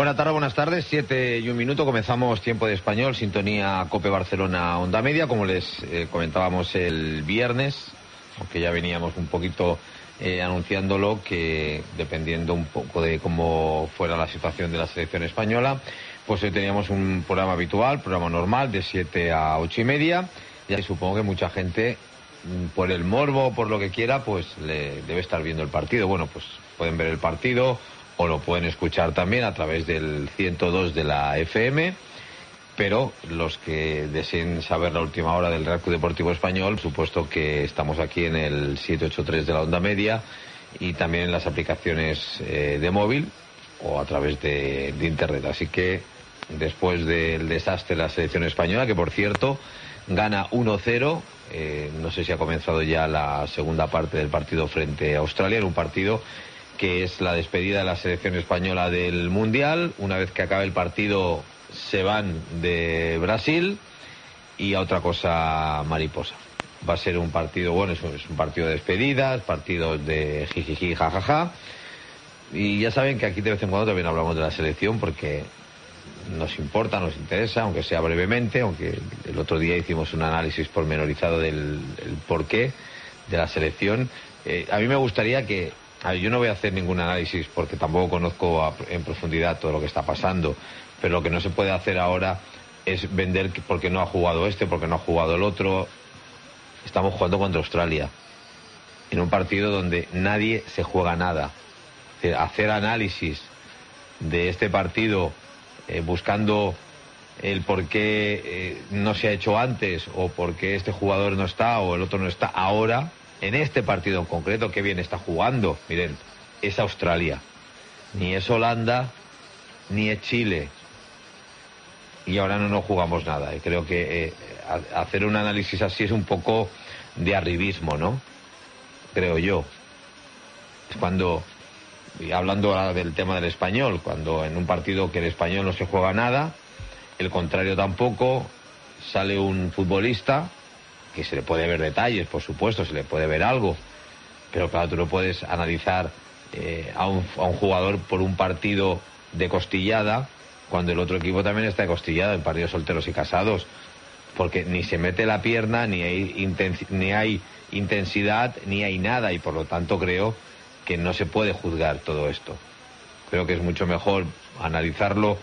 Buenas tardes, 7:01. Comenzamos Tiempo de Español, sintonía COPE Barcelona Onda Media, como les comentábamos el viernes, aunque ya veníamos un poquito anunciándolo, que dependiendo un poco de cómo fuera la situación de la selección española, pues hoy teníamos un programa habitual, programa normal, de 7 a 8:30, y supongo que mucha gente, por el morbo, por lo que quiera, pues le debe estar viendo el partido. Bueno, pues pueden ver el partido o lo pueden escuchar también a través del 102 de la FM, pero los que deseen saber la última hora del Real Club Deportivo Español, por supuesto que estamos aquí en el 783 de la Onda Media y también en las aplicaciones de móvil o a través de Internet. Así que después del desastre de la selección española, que por cierto gana 1-0, no sé si ha comenzado ya la segunda parte del partido frente a Australia, en un partido que es la despedida de la selección española del Mundial. Una vez que acabe el partido se van de Brasil y a otra cosa mariposa. Va a ser un partido, bueno, es un partido de despedidas, partidos de jijiji, jajaja. Y ya saben que aquí de vez en cuando también hablamos de la selección porque nos importa, nos interesa, aunque sea brevemente, aunque el otro día hicimos un análisis pormenorizado del porqué de la selección. A mí me gustaría que... yo no voy a hacer ningún análisis porque tampoco conozco en profundidad todo lo que está pasando, pero lo que no se puede hacer ahora es vender porque no ha jugado este, porque no ha jugado el otro. Estamos jugando contra Australia, en un partido donde nadie se juega nada. Hacer análisis de este partido buscando el por qué no se ha hecho antes, o por qué este jugador no está o el otro no está ahora, en este partido en concreto, qué bien está jugando. Miren, es Australia, ni es Holanda, ni es Chile, y ahora no nos jugamos nada. Y creo que hacer un análisis así es un poco de arribismo, ¿no? Creo yo. Es cuando, y hablando ahora del tema del Español, cuando en un partido que el Español no se juega nada, el contrario tampoco, sale un futbolista que se le puede ver detalles, por supuesto, se le puede ver algo, pero claro, tú no puedes analizar a un jugador por un partido de costillada cuando el otro equipo también está de costillada, en partidos solteros y casados, porque ni se mete la pierna, ni hay intensidad, ni hay nada, y por lo tanto creo que no se puede juzgar todo esto. Creo que es mucho mejor analizarlo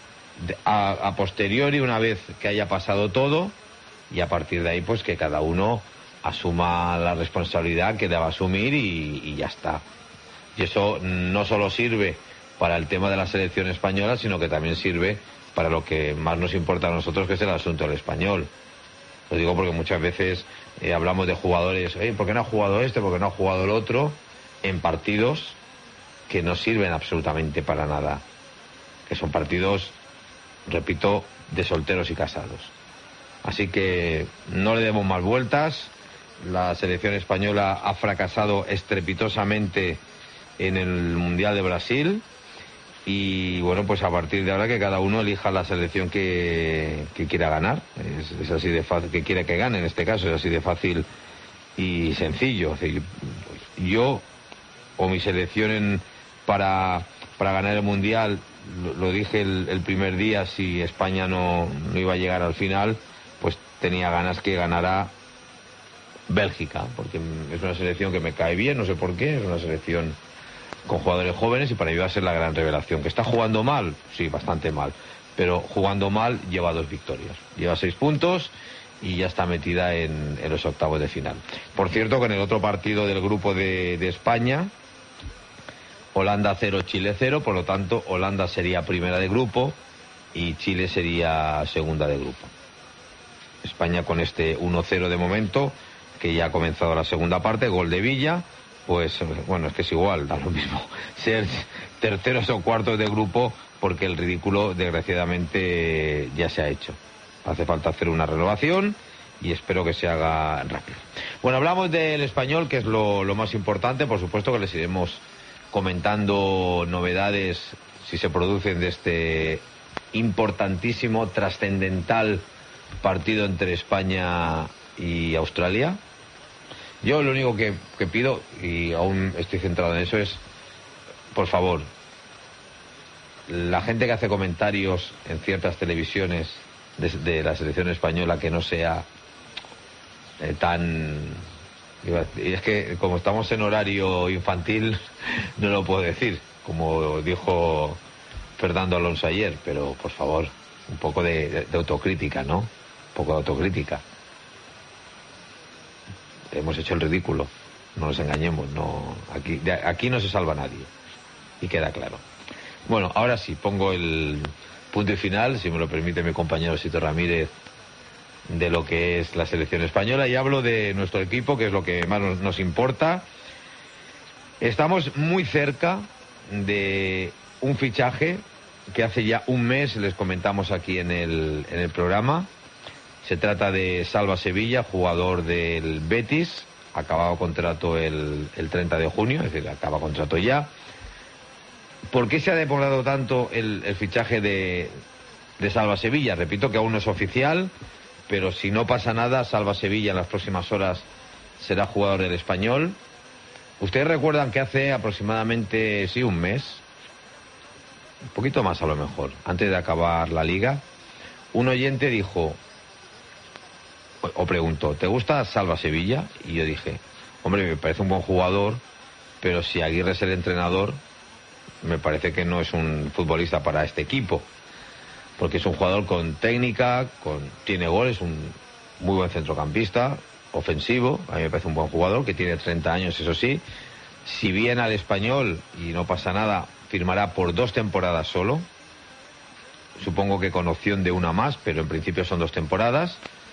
a posteriori, una vez que haya pasado todo, y a partir de ahí pues que cada uno asuma la responsabilidad que deba asumir y ya está. Y eso no solo sirve para el tema de la selección española, sino que también sirve para lo que más nos importa a nosotros, que es el asunto del español. Lo digo porque muchas veces hablamos de jugadores, ¿por qué no ha jugado este? ¿Por qué no ha jugado el otro? En partidos que no sirven absolutamente para nada, que son partidos, repito, de solteros y casados. Así que no le demos más vueltas. La selección española ha fracasado estrepitosamente en el Mundial de Brasil, y bueno, pues a partir de ahora que cada uno elija la selección que quiera ganar. Es así de fácil, que quiera que gane en este caso, es así de fácil y sencillo. Es decir, yo o mi selección para ganar el Mundial, lo dije el primer día, si España no iba a llegar al final, pues tenía ganas que ganara Bélgica, porque es una selección que me cae bien, no sé por qué, es una selección con jugadores jóvenes y para mí va a ser la gran revelación. ¿Que está jugando mal? Sí, bastante mal, pero jugando mal lleva 2 victorias, lleva 6 puntos y ya está metida en los octavos de final. Por cierto, que en el otro partido del grupo de España, Holanda 0, Chile 0, por lo tanto Holanda sería primera de grupo y Chile sería segunda de grupo. España con este 1-0 de momento, que ya ha comenzado la segunda parte, gol de Villa, pues bueno, es que es igual, da lo mismo ser terceros o cuartos de grupo, porque el ridículo desgraciadamente ya se ha hecho. Hace falta hacer una renovación y espero que se haga rápido. Bueno, hablamos del Español, que es lo más importante. Por supuesto que les iremos comentando novedades si se producen de este importantísimo, trascendental partido entre España y Australia. Yo lo único que pido, y aún estoy centrado en eso, es, por favor, la gente que hace comentarios en ciertas televisiones de la selección española que no sea tan... Y es que como estamos en horario infantil no lo puedo decir, como dijo Fernando Alonso ayer, pero por favor, un poco de autocrítica, ¿no? Un poco de autocrítica. Hemos hecho el ridículo, no nos engañemos, no, aquí no se salva nadie, y queda claro. Bueno, ahora sí, pongo el punto y final, si me lo permite mi compañero Sito Ramírez, de lo que es la selección española, y hablo de nuestro equipo, que es lo que más nos importa. Estamos muy cerca de un fichaje que hace ya un mes les comentamos aquí en el programa. Se trata de Salva Sevilla, jugador del Betis, acabado contrato el 30 de junio, es decir, acaba contrato ya. ¿Por qué se ha demorado tanto el fichaje de Salva Sevilla? Repito que aún no es oficial, pero si no pasa nada, Salva Sevilla en las próximas horas será jugador del Español. Ustedes recuerdan que hace aproximadamente, sí, un mes, un poquito más a lo mejor, antes de acabar la liga, un oyente dijo, o preguntó, ¿te gusta Salva Sevilla? Y yo dije, hombre, me parece un buen jugador, pero si Aguirre es el entrenador, me parece que no es un futbolista para este equipo, porque es un jugador con técnica, tiene goles, un muy buen centrocampista, ofensivo. A mí me parece un buen jugador, que tiene 30 años, eso sí. Si viene al Español y no pasa nada, firmará por 2 temporadas solo. Supongo que con opción de una más, pero en principio son 2 temporadas.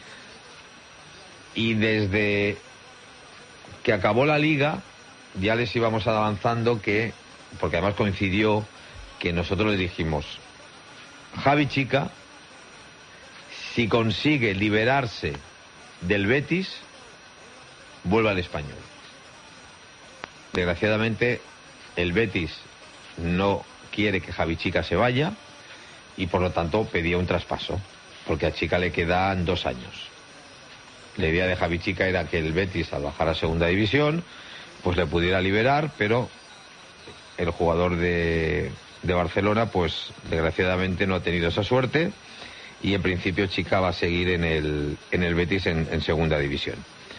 Y desde que acabó la liga, ya les íbamos avanzando porque además coincidió que nosotros le dijimos, Javi Chica, si consigue liberarse del Betis, vuelve al Español. Desgraciadamente, el Betis no quiere que Javi Chica se vaya y por lo tanto pedía un traspaso, porque a Chica le quedan 2 años. La idea de Javi Chica era que el Betis, al bajar a segunda división, pues le pudiera liberar, pero el jugador de Barcelona, pues desgraciadamente no ha tenido esa suerte y en principio Chica va a seguir en el Betis en segunda división.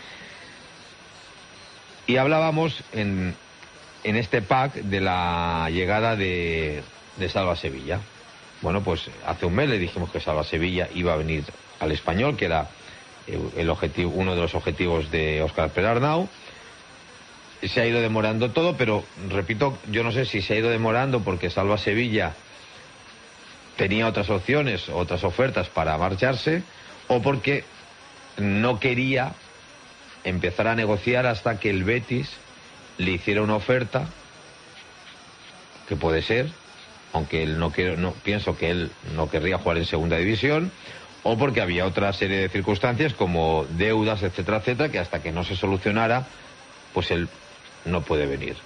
Y hablábamos en este pack de la llegada de Salva Sevilla. Bueno, pues hace un mes le dijimos que Salva Sevilla iba a venir al Español, que era uno de los objetivos de Óscar Perarnau. Se ha ido demorando todo, pero repito, yo no sé si se ha ido demorando porque Salva Sevilla tenía otras opciones, otras ofertas para marcharse, o porque no quería empezar a negociar hasta que el Betis le hiciera una oferta, que puede ser, aunque él no pienso que él no querría jugar en segunda división, o porque había otra serie de circunstancias como deudas, etcétera, etcétera, que hasta que no se solucionara, pues él no puede venir.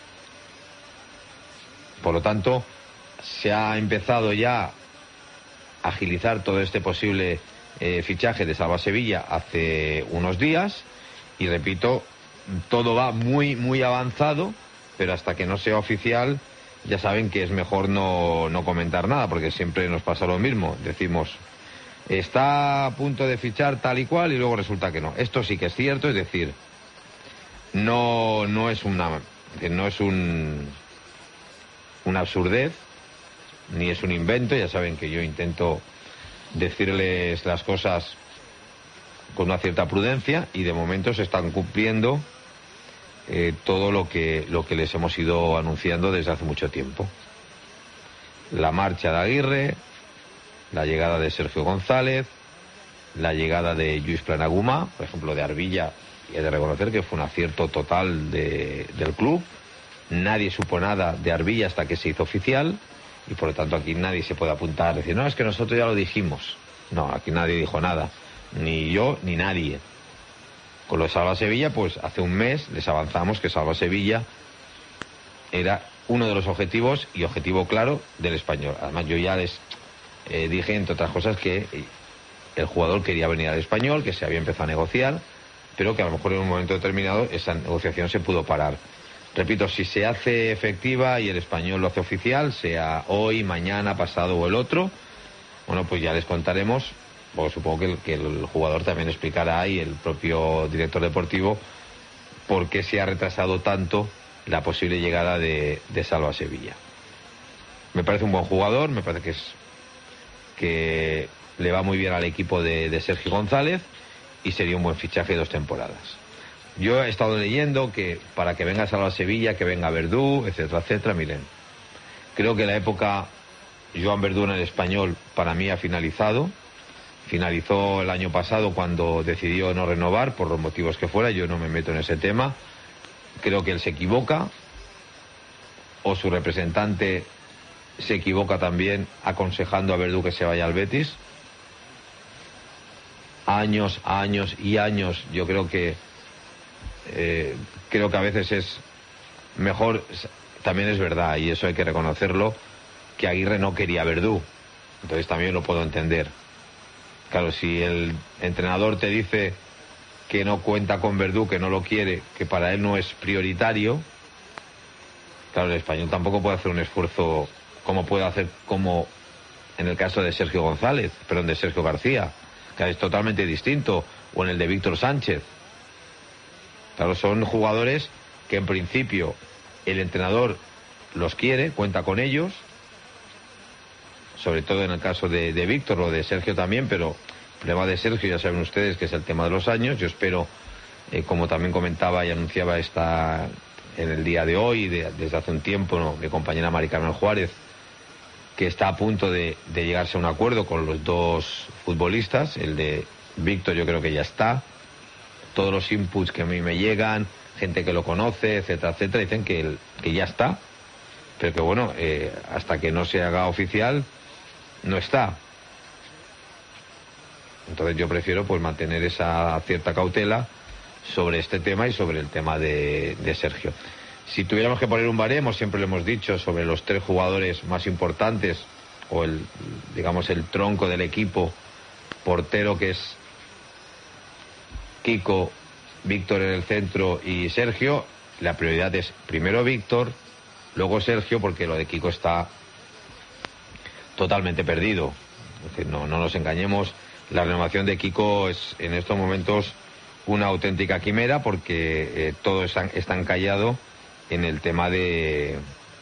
Por lo tanto, se ha empezado ya a agilizar todo este posible fichaje de Salva Sevilla hace unos días y repito, todo va muy muy avanzado, pero hasta que no sea oficial ya saben que es mejor no comentar nada, porque siempre nos pasa lo mismo, decimos está a punto de fichar tal y cual y luego resulta que no. Esto sí que es cierto, es decir, no es una absurdez, ni es un invento. Ya saben que yo intento decirles las cosas con una cierta prudencia y de momento se están cumpliendo todo lo que les hemos ido anunciando desde hace mucho tiempo. La marcha de Aguirre, la llegada de Sergio González, la llegada de Lluís Planaguma, por ejemplo, de Arvilla. Y he de reconocer que fue un acierto total del club. Nadie supo nada de Arvilla hasta que se hizo oficial y por lo tanto aquí nadie se puede apuntar, decir, no, es que nosotros ya lo dijimos. No, aquí nadie dijo nada, ni yo ni nadie. Con lo de Salva Sevilla, pues hace un mes les avanzamos que Salva Sevilla era uno de los objetivos y objetivo claro del Español. Además yo ya les dije, entre otras cosas, que el jugador quería venir al Español, que se había empezado a negociar, pero que a lo mejor en un momento determinado esa negociación se pudo parar. Repito, si se hace efectiva y el Español lo hace oficial, sea hoy, mañana, pasado o el otro, bueno, pues ya les contaremos, porque supongo que el jugador también explicará, y el propio director deportivo, por qué se ha retrasado tanto la posible llegada de Salva Sevilla. Me parece un buen jugador, me parece que le va muy bien al equipo de Sergio González, y sería un buen fichaje de 2 temporadas. Yo he estado leyendo que para que venga Salva Sevilla, que venga Verdú, etcétera, etcétera. Miren, creo que la época Joan Verdú en el Español para mí ha finalizado. Finalizó el año pasado cuando decidió no renovar, por los motivos que fuera. Yo no me meto en ese tema. Creo que él se equivoca, o su representante se equivoca también aconsejando a Verdú que se vaya al Betis. Años y años, yo creo que a veces es mejor, también es verdad, y eso hay que reconocerlo, que Aguirre no quería a Verdú. Entonces también lo puedo entender. Claro, si el entrenador te dice que no cuenta con Verdú, que no lo quiere, que para él no es prioritario, claro, el Español tampoco puede hacer un esfuerzo como puede hacer, como en el caso de Sergio González, perdón, de Sergio García, que es totalmente distinto, o en el de Víctor Sánchez. Claro, son jugadores que en principio el entrenador los quiere, cuenta con ellos, sobre todo en el caso de Víctor, o de Sergio también, pero el problema de Sergio ya saben ustedes que es el tema de los años. Yo espero, como también comentaba y anunciaba en el día de hoy, desde hace un tiempo, ¿no?, mi compañera Mari Carmen Juárez, que está a punto de llegarse a un acuerdo con los 2 futbolistas. El de Víctor yo creo que ya está. Todos los inputs que a mí me llegan, gente que lo conoce, etcétera, etcétera, dicen que ya está, pero que bueno, hasta que no se haga oficial, no está. Entonces yo prefiero pues mantener esa cierta cautela sobre este tema y sobre el tema de Sergio. Si tuviéramos que poner un baremo, siempre lo hemos dicho, sobre los 3 jugadores más importantes, o el tronco del equipo, portero, que es Kiko, Víctor en el centro y Sergio, la prioridad es primero Víctor, luego Sergio, porque lo de Kiko está totalmente perdido. Es decir, no nos engañemos, la renovación de Kiko es en estos momentos una auténtica quimera, porque todo está encallado en el tema del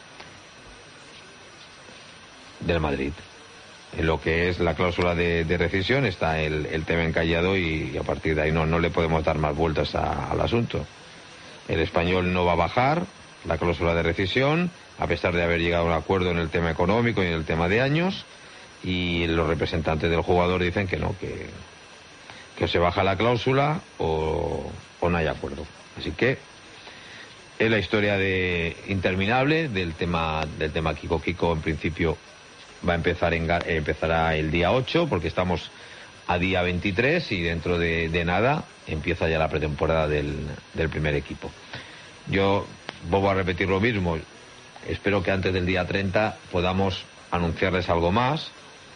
Madrid. En lo que es la cláusula de rescisión está el tema encallado, y a partir de ahí no le podemos dar más vueltas al asunto. El Español no va a bajar la cláusula de rescisión, a pesar de haber llegado a un acuerdo en el tema económico y en el tema de años, y los representantes del jugador dicen que no, que se baja la cláusula o no hay acuerdo. Así que es la historia interminable del tema Kiko. Kiko en principio va a empezará el día 8, porque estamos a día 23, y dentro de nada empieza ya la pretemporada del primer equipo. Yo vuelvo a repetir lo mismo, espero que antes del día 30 podamos anunciarles algo más,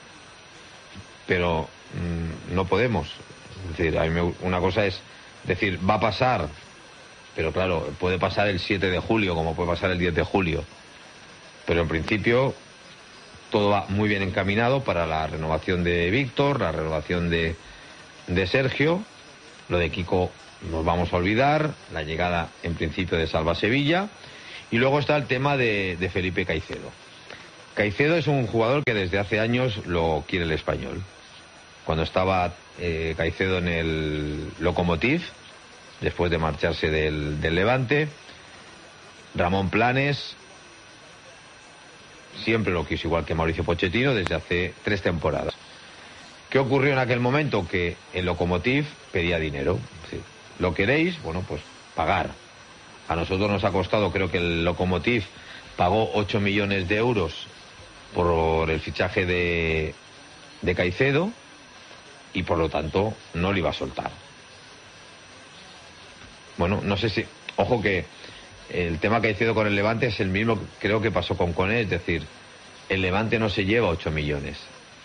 pero no podemos. Es decir, una cosa es decir, va a pasar, pero claro, puede pasar el 7 de julio como puede pasar el 10 de julio. Pero en principio todo va muy bien encaminado para la renovación de Víctor, la renovación de Sergio. Lo de Kiko nos vamos a olvidar, la llegada en principio de Salva Sevilla. Y luego está el tema de Felipe Caicedo. Caicedo es un jugador que desde hace años lo quiere el Español. Cuando estaba Caicedo en el Lokomotiv, después de marcharse del Levante, Ramón Planes siempre lo quiso, igual que Mauricio Pochettino, desde hace 3 temporadas. ¿Qué ocurrió en aquel momento? Que el Lokomotiv pedía dinero. Sí. ¿Lo queréis? Bueno, pues pagar. A nosotros nos ha costado, creo que el Lokomotiv pagó 8 millones de euros por el fichaje de Caicedo, y por lo tanto no lo iba a soltar. Bueno, no sé si... Ojo que el tema Caicedo con el Levante es el mismo, creo que pasó con Koné, es decir, el Levante no se lleva 8 millones.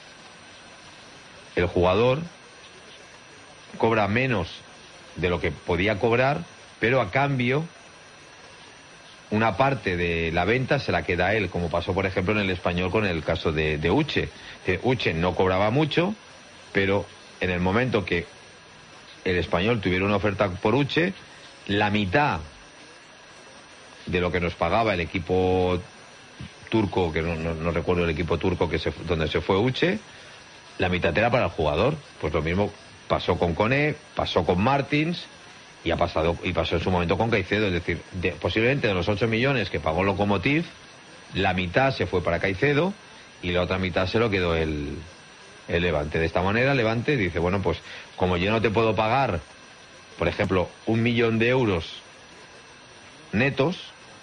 El jugador cobra menos de lo que podía cobrar, pero a cambio una parte de la venta se la queda él, como pasó por ejemplo en el Español con el caso de Uche. Uche no cobraba mucho, pero en el momento que el Español tuviera una oferta por Uche, la mitad de lo que nos pagaba el equipo turco, que no recuerdo el equipo turco donde se fue Uche, la mitad era para el jugador. Pues lo mismo pasó con Koné, pasó con Martins y pasó en su momento con Caicedo. Es decir, posiblemente de los 8 millones que pagó Lokomotiv, la mitad se fue para Caicedo y la otra mitad se lo quedó el Levante. De esta manera Levante dice, bueno, pues como yo no te puedo pagar, por ejemplo, 1 millón de euros netos,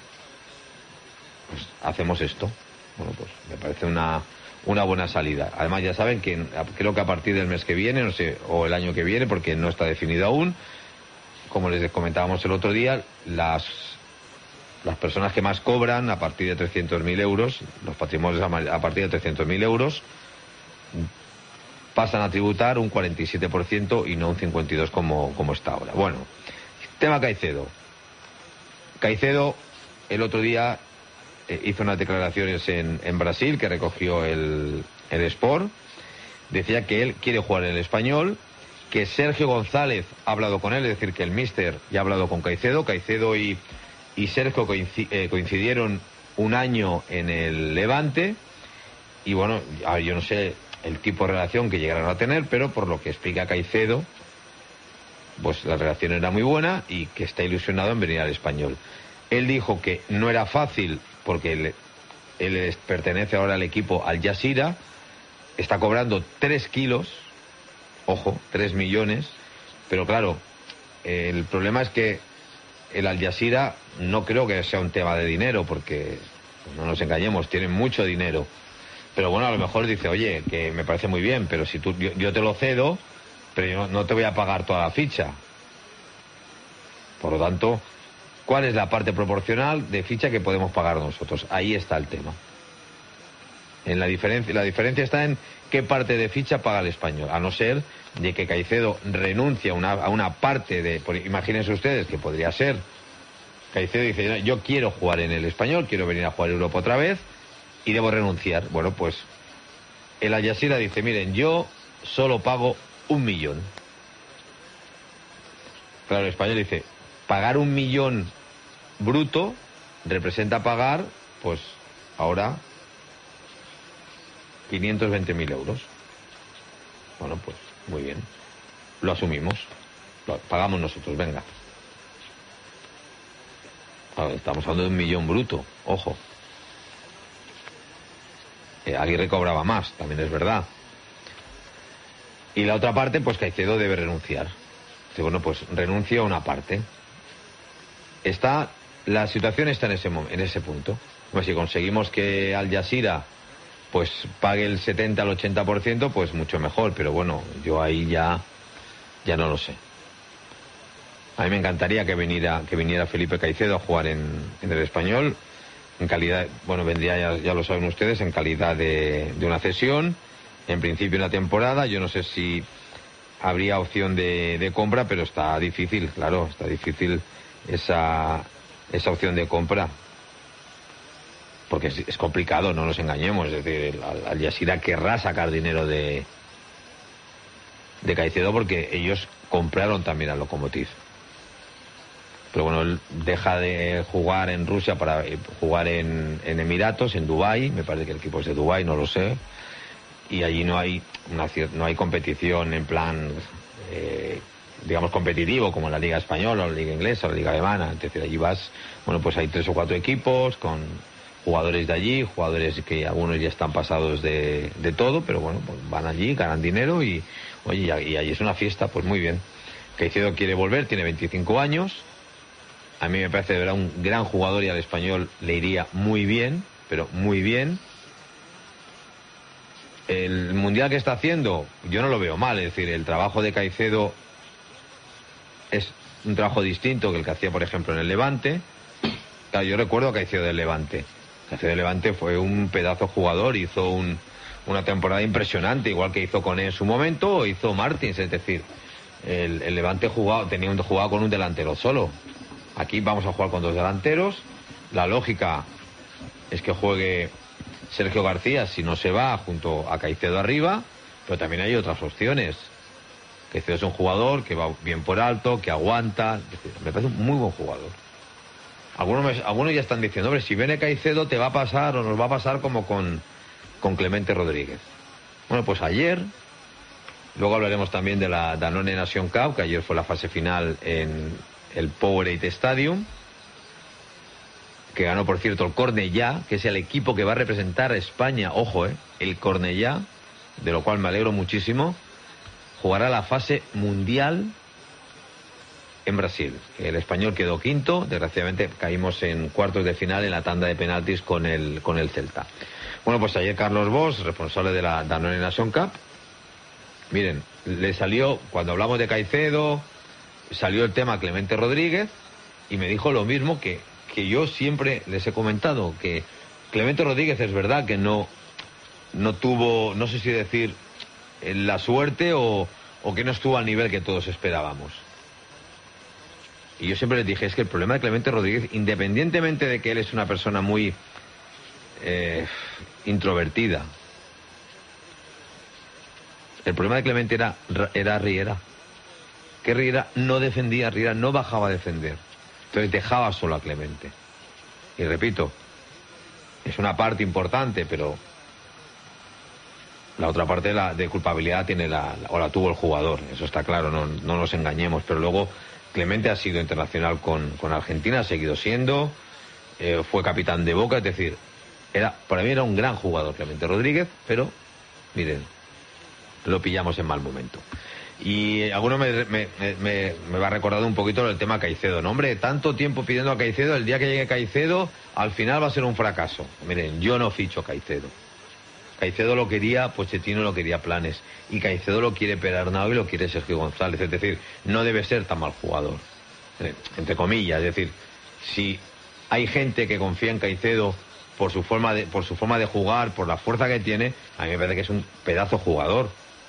pues hacemos esto. Bueno, pues me parece una buena salida. Además ya saben que creo que a partir del mes que viene, no sé, o el año que viene, porque no está definido aún, como les comentábamos el otro día, las personas que más cobran a partir de 300.000 euros, los patrimonios a partir de 300.000 euros, pasan a tributar un 47% y no un 52% como está ahora. Bueno, tema Caicedo. Caicedo el otro día hizo unas declaraciones en Brasil que recogió el Sport. Decía que él quiere jugar en el Español, que Sergio González ha hablado con él, es decir, que el míster ya ha hablado con Caicedo. Caicedo y Sergio coincidieron un año en el Levante y bueno, yo no sé el tipo de relación que llegaron a tener, pero por lo que explica Caicedo, pues la relación era muy buena y que está ilusionado en venir al Español. Él dijo que no era fácil porque él pertenece ahora al equipo Al Jazeera, está cobrando 3 kilos, ojo, 3 millones, pero claro, el problema es que el Al Jazeera no creo que sea un tema de dinero, porque no nos engañemos, tienen mucho dinero. Pero bueno, a lo mejor dice, oye, que me parece muy bien, pero si yo te lo cedo, pero yo no te voy a pagar toda la ficha. Por lo tanto, ¿cuál es la parte proporcional de ficha que podemos pagar nosotros? Ahí está el tema. La diferencia está en qué parte de ficha paga el Español, a no ser de que Caicedo renuncie a una parte imagínense ustedes que podría ser, Caicedo dice, yo quiero jugar en el Español, quiero venir a jugar en Europa otra vez y debo renunciar. Bueno, pues el Al Jazeera dice, miren, yo solo pago 1 millón. Claro, el Español dice, pagar 1 millón bruto representa pagar, pues ahora 520.000 euros. Bueno, pues muy bien, lo asumimos, lo pagamos nosotros, venga. Claro, estamos hablando de 1 millón bruto, ojo. Aguirre cobraba más, también es verdad. Y la otra parte, pues Caicedo debe renunciar. Bueno, pues renuncia a una parte. La situación está en ese punto. Pues si conseguimos que Al Jazeera pues pague el 70 al 80%, pues mucho mejor. Pero bueno, yo ahí ya no lo sé. A mí me encantaría que viniera Felipe Caicedo a jugar en el Español. En calidad, bueno, vendría, ya lo saben ustedes, en calidad de una cesión, en principio una temporada. Yo no sé si habría opción de compra, pero está difícil, claro, está difícil esa opción de compra. Porque es complicado, no nos engañemos, es decir, Al Jazeera querrá sacar dinero de Caicedo porque ellos compraron también al Lokomotiv. Pero bueno, él deja de jugar en Rusia para jugar en Emiratos, en Dubái, me parece que el equipo es de Dubái, no lo sé, y allí no hay competición en plan, digamos, competitivo, como en la Liga Española, o la Liga Inglesa, o la Liga Alemana. Es decir, allí vas, bueno, pues hay 3 o 4 equipos con jugadores de allí, jugadores que algunos ya están pasados de todo, pero bueno, pues van allí, ganan dinero y, oye, y allí es una fiesta, pues muy bien. Caicedo quiere volver, tiene 25 años. A mí me parece de verdad un gran jugador y al Español le iría muy bien, pero muy bien. El mundial que está haciendo, yo no lo veo mal, es decir, el trabajo de Caicedo es un trabajo distinto que el que hacía, por ejemplo, en el Levante. Claro, yo recuerdo a Caicedo del Levante. Caicedo del Levante fue un pedazo jugador, hizo una temporada impresionante, igual que hizo con él en su momento, o hizo Martins, es decir, el Levante jugaba con un delantero solo. Aquí vamos a jugar con 2 delanteros La lógica es que juegue Sergio García si no se va junto a Caicedo arriba, pero también hay otras opciones. Caicedo es un jugador que va bien por alto, que aguanta, me parece un muy buen jugador. Algunos ya están diciendo, hombre, si viene Caicedo te va a pasar o nos va a pasar como con Clemente Rodríguez. Bueno, pues ayer, luego hablaremos también de la Danone Nation Cup, que ayer fue la fase final en el Powerade Stadium, que ganó, por cierto, el Cornellá, que es el equipo que va a representar a España, ojo, el Cornellá, de lo cual me alegro muchísimo. Jugará la fase mundial en Brasil. El español quedó quinto, desgraciadamente caímos en cuartos de final en la tanda de penaltis con el Celta. Bueno, pues ayer Carlos Bosch, responsable de la Danone Nation Cup, miren, le salió, cuando hablamos de Caicedo, salió el tema Clemente Rodríguez y me dijo lo mismo que yo siempre les he comentado, que Clemente Rodríguez es verdad que no tuvo, no sé si decir, la suerte o que no estuvo al nivel que todos esperábamos. Y yo siempre les dije, es que el problema de Clemente Rodríguez, independientemente de que él es una persona muy introvertida, el problema de Clemente era Riera. Que Riera no defendía, Riera no bajaba a defender. Entonces dejaba solo a Clemente. Y repito, es una parte importante, pero la otra parte de culpabilidad la tuvo el jugador, eso está claro, no nos engañemos. Pero luego Clemente ha sido internacional con Argentina, ha seguido siendo, fue capitán de Boca, es decir, para mí era un gran jugador Clemente Rodríguez, pero miren, lo pillamos en mal momento. Y alguno me va recordando un poquito el tema Caicedo, ¿no? Hombre, tanto tiempo pidiendo a Caicedo, el día que llegue Caicedo, al final va a ser un fracaso. Miren, yo no ficho Caicedo. Caicedo lo quería Pochettino, lo quería Planes, y Caicedo lo quiere Perarnau y lo quiere Sergio González, es decir, no debe ser tan mal jugador, entre comillas. Es decir, si hay gente que confía en Caicedo por su forma de jugar, por la fuerza que tiene, a mí me parece que es un pedazo jugador.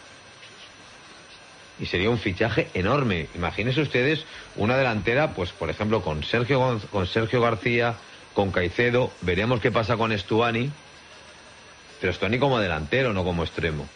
Y sería un fichaje enorme. Imagínense ustedes una delantera, pues por ejemplo con Sergio García, con Caicedo, veremos qué pasa con Stuani, pero Stuani como delantero, no como extremo.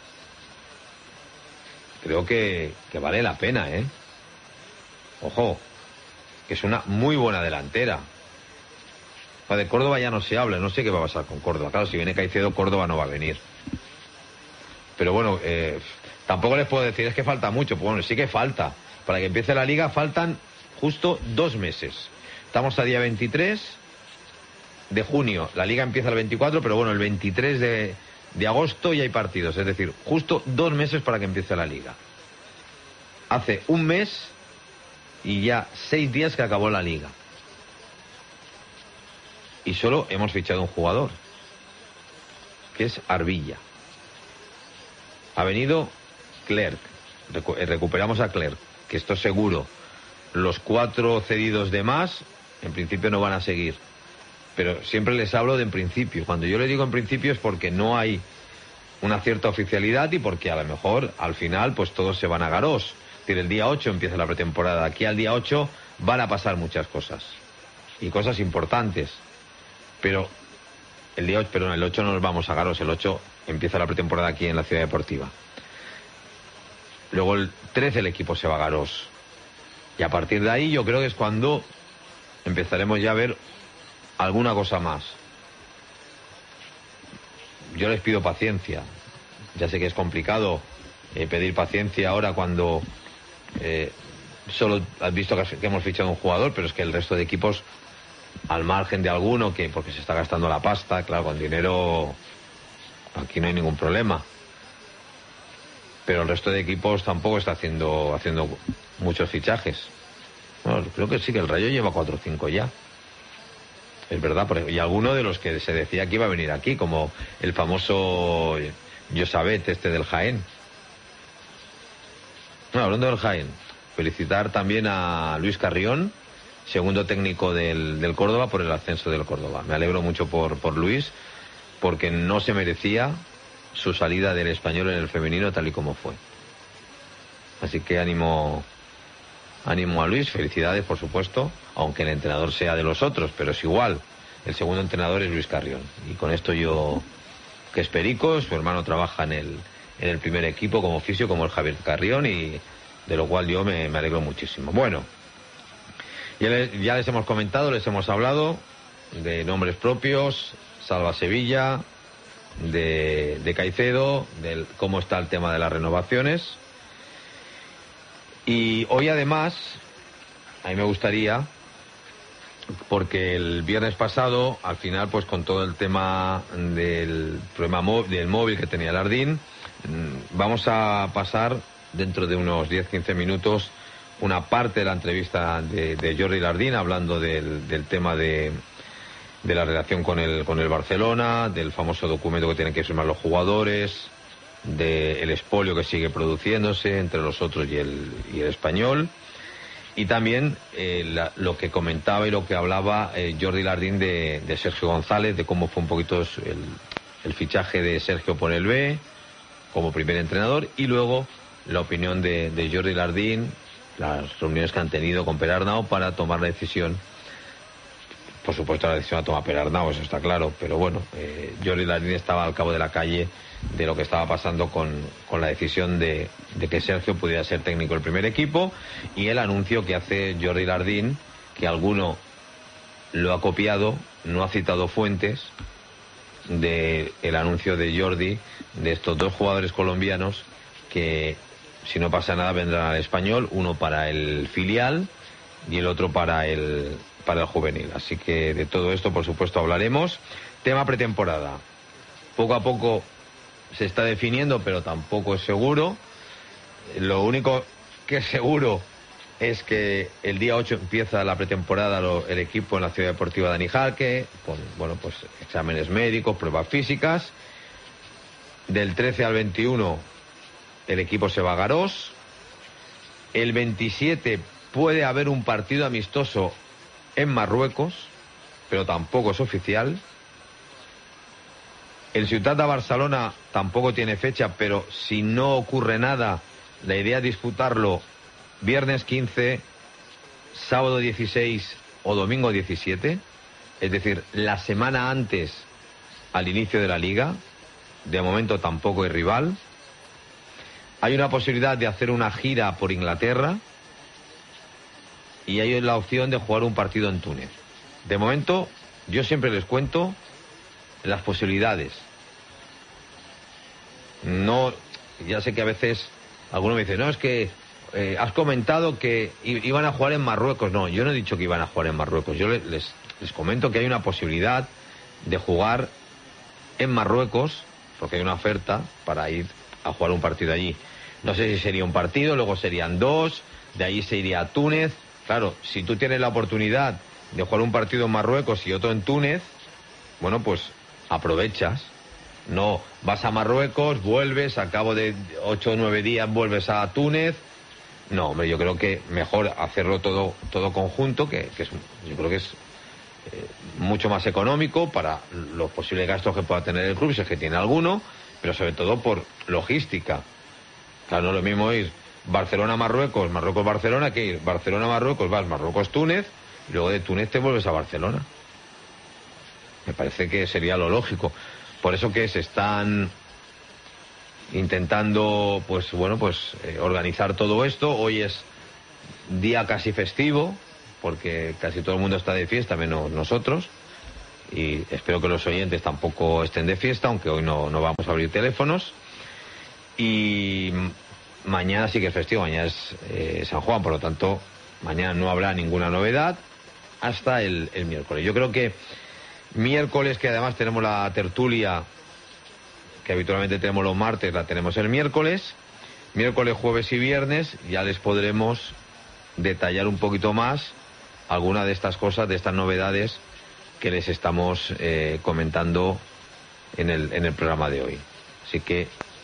Creo que vale la pena, Ojo, que es una muy buena delantera. De Córdoba ya no se habla, no sé qué va a pasar con Córdoba. Claro, si viene Caicedo, Córdoba no va a venir. Pero bueno, tampoco les puedo decir, es que falta mucho. Pues bueno, sí que falta. Para que empiece la liga faltan justo 2 meses. Estamos a día 23 de junio. La liga empieza el 24, pero bueno, el 23 de agosto ya hay partidos. Es decir, justo 2 meses para que empiece la liga. Hace 1 mes y ya 6 días que acabó la liga. Y solo hemos fichado un jugador, que es Arbilla. Ha venido Clerc, recuperamos a Clerc, que esto es seguro. Los 4 cedidos de más, en principio no van a seguir. Pero siempre les hablo de en principio. Cuando yo les digo en principio es porque no hay una cierta oficialidad y porque a lo mejor al final pues todos se van a Garós. Es decir, el día 8 empieza la pretemporada. Aquí al día 8 van a pasar muchas cosas. Y cosas importantes. Pero el 8 no nos vamos a Garós. El 8 empieza la pretemporada aquí en la Ciudad Deportiva. Luego el 13 el equipo se va a Garós. Y a partir de ahí yo creo que es cuando empezaremos ya a ver alguna cosa más. Yo les pido paciencia. Ya sé que es complicado pedir paciencia ahora cuando solo has visto que hemos fichado un jugador, pero es que el resto de equipos, al margen de alguno, que porque se está gastando la pasta, claro, con dinero aquí no hay ningún problema. Pero el resto de equipos tampoco está haciendo muchos fichajes. Bueno, creo que sí, que el Rayo lleva 4 o 5 ya. Es verdad, y alguno de los que se decía que iba a venir aquí, como el famoso Josabet, del Jaén. Bueno, hablando del Jaén, felicitar también a Luis Carrión, segundo técnico del Córdoba, por el ascenso del Córdoba. Me alegro mucho por Luis, porque no se merecía su salida del Español en el femenino tal y como fue. Así que ánimo a Luis, felicidades por supuesto, aunque el entrenador sea de los otros, pero es igual. el segundo entrenador es Luis Carrión. Y con esto yo, que es perico, su hermano trabaja en el primer equipo como fisio, como el Javier Carrión, y de lo cual yo me alegro muchísimo. Bueno, ya les hemos comentado, les hemos hablado de nombres propios, Salva Sevilla, de Caicedo, de cómo está el tema de las renovaciones. Y hoy además, a mí me gustaría, porque el viernes pasado, al final, pues con todo el tema del problema del móvil que tenía Lardín, vamos a pasar dentro de unos 10-15 minutos una parte de la entrevista de Jordi Lardín, hablando del tema de la relación con el Barcelona, del famoso documento que tienen que firmar los jugadores, del expolio que sigue produciéndose entre los otros y el Español, y también lo que comentaba y lo que hablaba Jordi Lardín de Sergio González, de cómo fue un poquito el fichaje de Sergio por el B como primer entrenador, y luego la opinión de Jordi Lardín, las reuniones que han tenido con Perarnau para tomar la decisión. Por supuesto, la decisión la toma Perarnau, eso está claro, pero bueno, Jordi Lardín estaba al cabo de la calle de lo que estaba pasando con la decisión de que Sergio pudiera ser técnico del primer equipo, y el anuncio que hace Jordi Lardín, que alguno lo ha copiado, no ha citado fuentes, del anuncio de Jordi de estos dos jugadores colombianos que, si no pasa nada, vendrán al Español, uno para el filial y el otro para el juvenil. Así que de todo esto, por supuesto, hablaremos. Tema pretemporada. Poco a poco se está definiendo, pero tampoco es seguro. Lo único que es seguro es que el día 8 empieza la pretemporada el equipo en la Ciudad Deportiva de Anijarque, con, bueno, pues exámenes médicos, pruebas físicas. Del 13 al 21 el equipo se va a Garós. El 27 puede haber un partido amistoso en Marruecos, pero tampoco es oficial. El Ciutat de Barcelona tampoco tiene fecha, pero si no ocurre nada, la idea es disputarlo viernes 15, sábado 16 o domingo 17, es decir, la semana antes al inicio de la liga. De momento tampoco hay rival. Hay una posibilidad de hacer una gira por Inglaterra y hay la opción de jugar un partido en Túnez. De momento, yo siempre les cuento las posibilidades. No, ya sé que a veces alguno me dice, no, es que has comentado que iban a jugar en Marruecos. No, yo no he dicho que iban a jugar en Marruecos. Yo les comento que hay una posibilidad de jugar en Marruecos, porque hay una oferta para ir a jugar un partido allí. No sé si sería un partido, luego serían dos, de ahí se iría a Túnez. Claro, si tú tienes la oportunidad de jugar un partido en Marruecos y otro en Túnez, bueno, pues aprovechas. No vas a Marruecos, vuelves, a cabo de 8 o 9 días vuelves a Túnez. No, hombre, yo creo que mejor hacerlo todo conjunto, yo creo que es mucho más económico para los posibles gastos que pueda tener el club, si es que tiene alguno, pero sobre todo por logística. Claro, no es lo mismo ir Barcelona-Marruecos, Marruecos-Barcelona, que ir Barcelona-Marruecos, vas Marruecos-Túnez, y luego de Túnez te vuelves a Barcelona. Me parece que sería lo lógico. Por eso que se están intentando, pues bueno, organizar todo esto. Hoy es día casi festivo, porque casi todo el mundo está de fiesta, menos nosotros. Y espero que los oyentes tampoco estén de fiesta, aunque hoy no vamos a abrir teléfonos. Y mañana sí que es festivo, mañana es San Juan, por lo tanto, mañana no habrá ninguna novedad hasta el miércoles. Yo creo que miércoles, que además tenemos la tertulia, que habitualmente tenemos los martes, la tenemos el miércoles, jueves y viernes, ya les podremos detallar un poquito más alguna de estas cosas, de estas novedades que les estamos comentando en el programa de hoy. Así que,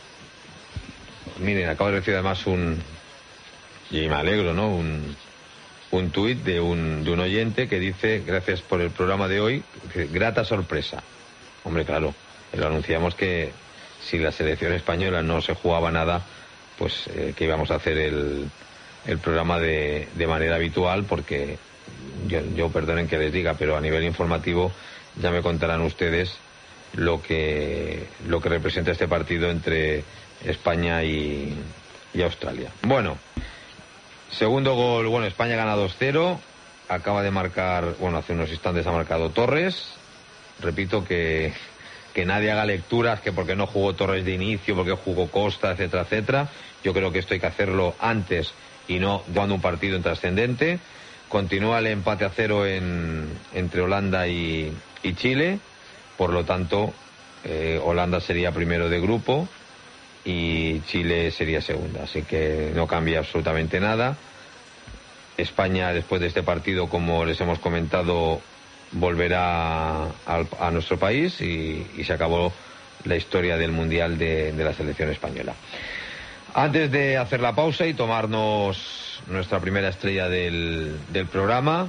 miren, acabo de recibir además y me alegro, ¿no? Un tuit de un oyente que dice: gracias por el programa de hoy, grata sorpresa. Hombre, claro, lo anunciamos que si la selección española no se jugaba nada, pues que íbamos a hacer el programa de manera habitual, porque yo perdonen que les diga, pero a nivel informativo ya me contarán ustedes lo que representa este partido entre España y Australia. Bueno, segundo gol, bueno, España gana 2-0, acaba de marcar, bueno, hace unos instantes ha marcado Torres. Repito que nadie haga lecturas que porque no jugó Torres de inicio, porque jugó Costa, etcétera, etcétera. Yo creo que esto hay que hacerlo antes y no dando un partido intrascendente. Continúa el empate a 0 entre Holanda y Chile. Por lo tanto, Holanda sería primero de grupo y Chile sería segunda. Así que no cambia absolutamente nada. España, después de este partido, como les hemos comentado, volverá a nuestro país y se acabó la historia del Mundial de la selección española. Antes de hacer la pausa y tomarnos nuestra primera estrella del programa,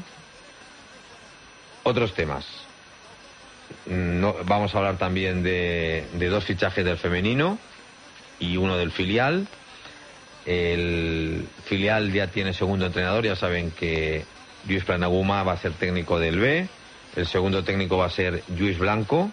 otros temas. Vamos a hablar también de 2 fichajes del femenino y uno del filial. El filial ya tiene segundo entrenador, ya saben que Lluís Planaguma va a ser técnico del B. El segundo técnico va a ser Lluís Blanco,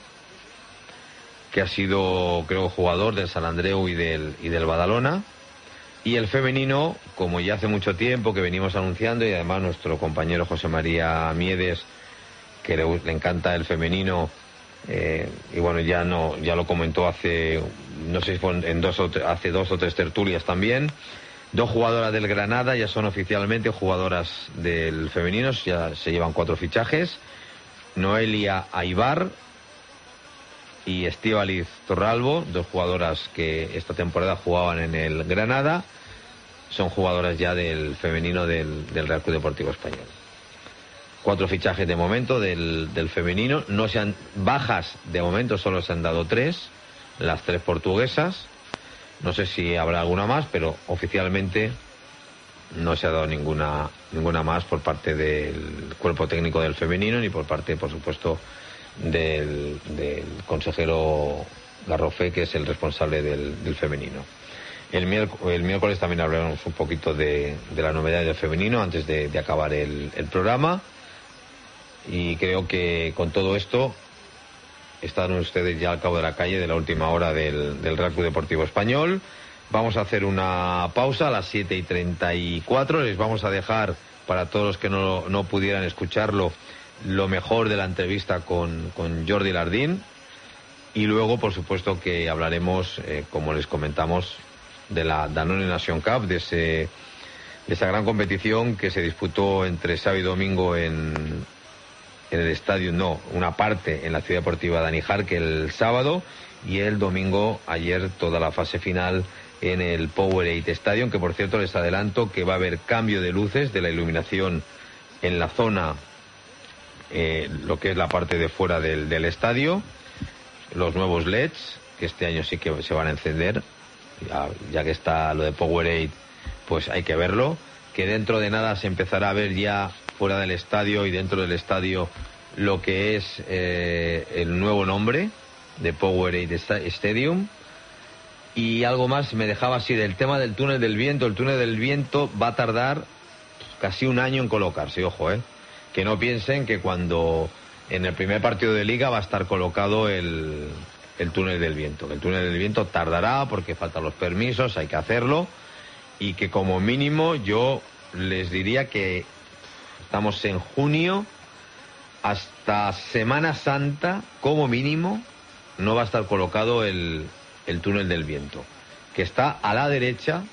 que ha sido, creo, jugador del Sant Andreu y del Badalona. Y el femenino, como ya hace mucho tiempo que venimos anunciando, y además nuestro compañero José María Miedes, que le encanta el femenino, y bueno, ya lo comentó hace, no sé si fue hace 2 o 3 tertulias también. 2 jugadoras del Granada ya son oficialmente jugadoras del femenino, ya se llevan 4 fichajes. Noelia Aibar y Estíbaliz Torralbo, 2 jugadoras que esta temporada jugaban en el Granada, son jugadoras ya del femenino del Real Club Deportivo Español. 4 fichajes de momento del femenino, no se han bajas de momento, solo se han dado 3, las 3 portuguesas. No sé si habrá alguna más, pero oficialmente no se ha dado ninguna más por parte del cuerpo técnico del femenino, ni por parte, por supuesto, del consejero Garrofé, que es el responsable del femenino. El miércoles también hablaremos un poquito de la novedad del femenino antes de acabar el programa. Y creo que con todo esto están ustedes ya al cabo de la calle de la última hora del Real Club Deportivo Español. Vamos a hacer una pausa a las 7:34. Les vamos a dejar, para todos los que no pudieran escucharlo, lo mejor de la entrevista con Jordi Lardín. Y luego, por supuesto, que hablaremos, como les comentamos, de la Danone Nation Cup, de esa gran competición que se disputó entre sábado y domingo en el estadio, una parte en la Ciudad Deportiva de Níjar, el sábado, y el domingo, ayer, toda la fase final en el Powerade Stadium, que por cierto les adelanto que va a haber cambio de luces de la iluminación en la zona, lo que es la parte de fuera del estadio, los nuevos LEDs, que este año sí que se van a encender, ya que está lo de Powerade, pues hay que verlo, que dentro de nada se empezará a ver ya fuera del estadio y dentro del estadio lo que es el nuevo nombre de Powerade Stadium. Y algo más me dejaba así del tema del túnel del viento. El túnel del viento va a tardar casi un año en colocarse, ojo, que no piensen que cuando en el primer partido de liga va a estar colocado el túnel del viento. El túnel del viento tardará porque faltan los permisos, hay que hacerlo, y que como mínimo yo les diría que estamos en junio, hasta Semana Santa, como mínimo, no va a estar colocado el túnel del viento, que está a la derecha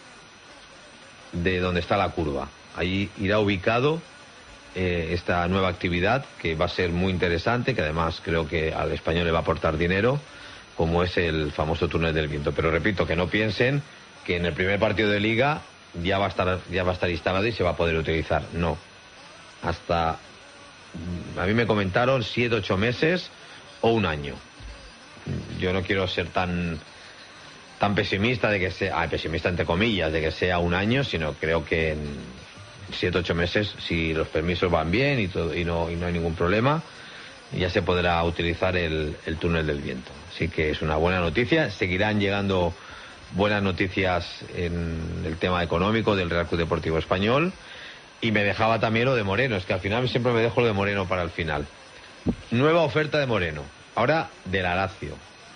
de donde está la curva. Ahí irá ubicado esta nueva actividad, que va a ser muy interesante, que además creo que al Español le va a aportar dinero, como es el famoso túnel del viento. Pero repito, que no piensen que en el primer partido de liga ya va a estar instalado y se va a poder utilizar. No. Hasta, a mí me comentaron 7, 8 meses o un año. Yo no quiero ser tan pesimista de que sea, pesimista entre comillas, de que sea un año, sino creo que en 7, 8 meses, si los permisos van bien y todo, y no hay ningún problema, ya se podrá utilizar el túnel del viento. Así que es una buena noticia. Seguirán llegando buenas noticias en el tema económico del Real Club Deportivo Español. Y me dejaba también lo de Moreno, es que al final siempre me dejo lo de Moreno para el final. Nueva oferta de Moreno, ahora de la Lazio.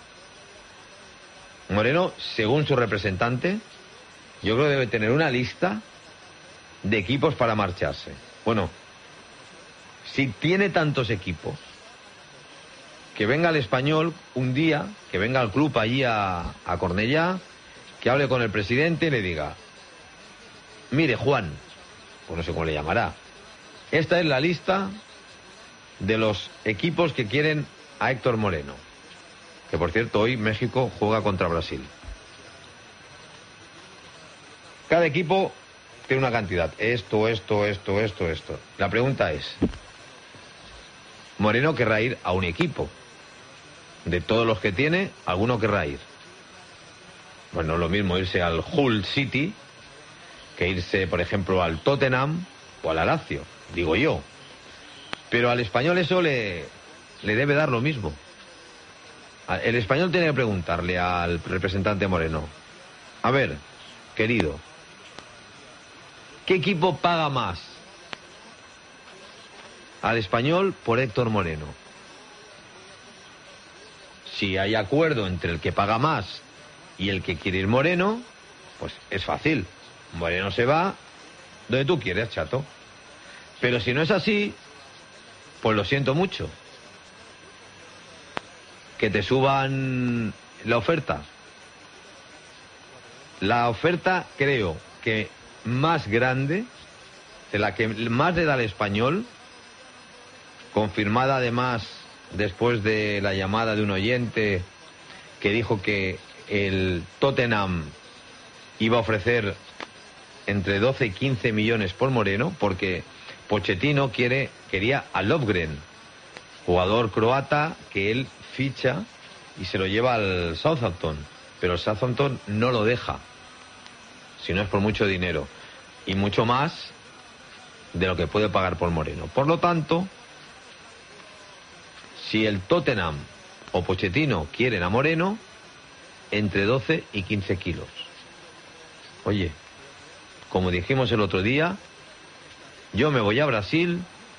Moreno, según su representante, yo creo que debe tener una lista de equipos para marcharse. Bueno, si tiene tantos equipos, que venga el Español un día, que venga al club allí a Cornellá, que hable con el presidente y le diga: mire, Juan, pues no sé cómo le llamará, esta es la lista de los equipos que quieren a Héctor Moreno. Que por cierto, hoy México juega contra Brasil. Cada equipo tiene una cantidad. Esto. La pregunta es: Moreno querrá ir a un equipo. De todos los que tiene, alguno querrá ir. Bueno, es lo mismo irse al Hull City que irse, por ejemplo, al Tottenham o al Lazio, digo yo. Pero al Español eso le debe dar lo mismo. El Español tiene que preguntarle al representante Moreno: a ver, querido, ¿qué equipo paga más al Español por Héctor Moreno? Si hay acuerdo entre el que paga más y el que quiere ir Moreno, pues es fácil. Moreno se va donde tú quieres, chato. Pero si no es así, pues lo siento mucho. Que te suban la oferta. La oferta, creo que más grande, de la que más le da al Español, confirmada además después de la llamada de un oyente que dijo que el Tottenham iba a ofrecer entre 12 y 15 millones por Moreno, porque Pochettino quería a Lovgren, jugador croata que él ficha y se lo lleva al Southampton, pero el Southampton no lo deja, si no es por mucho dinero, y mucho más de lo que puede pagar por Moreno. Por lo tanto, si el Tottenham o Pochettino quieren a Moreno, entre 12 y 15 kilos. Oye, como dijimos el otro día, yo me voy a Brasil,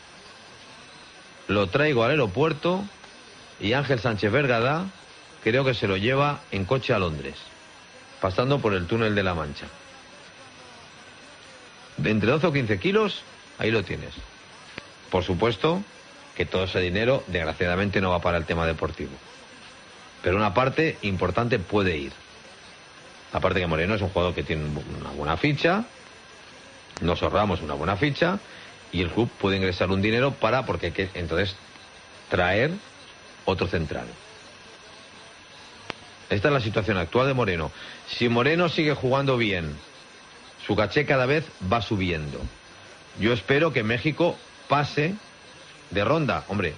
lo traigo al aeropuerto y Ángel Sánchez Vergada creo que se lo lleva en coche a Londres, pasando por el túnel de la Mancha. De entre 12 o 15 kilos, ahí lo tienes. Por supuesto que todo ese dinero, desgraciadamente, no va para el tema deportivo. Pero una parte importante puede ir. Aparte que Moreno es un jugador que tiene una buena ficha, nos ahorramos una buena ficha, y el club puede ingresar un dinero porque hay que entonces traer otro central. Esta es la situación actual de Moreno. Si Moreno sigue jugando bien, su caché cada vez va subiendo. Yo espero que México pase de ronda. Hombre,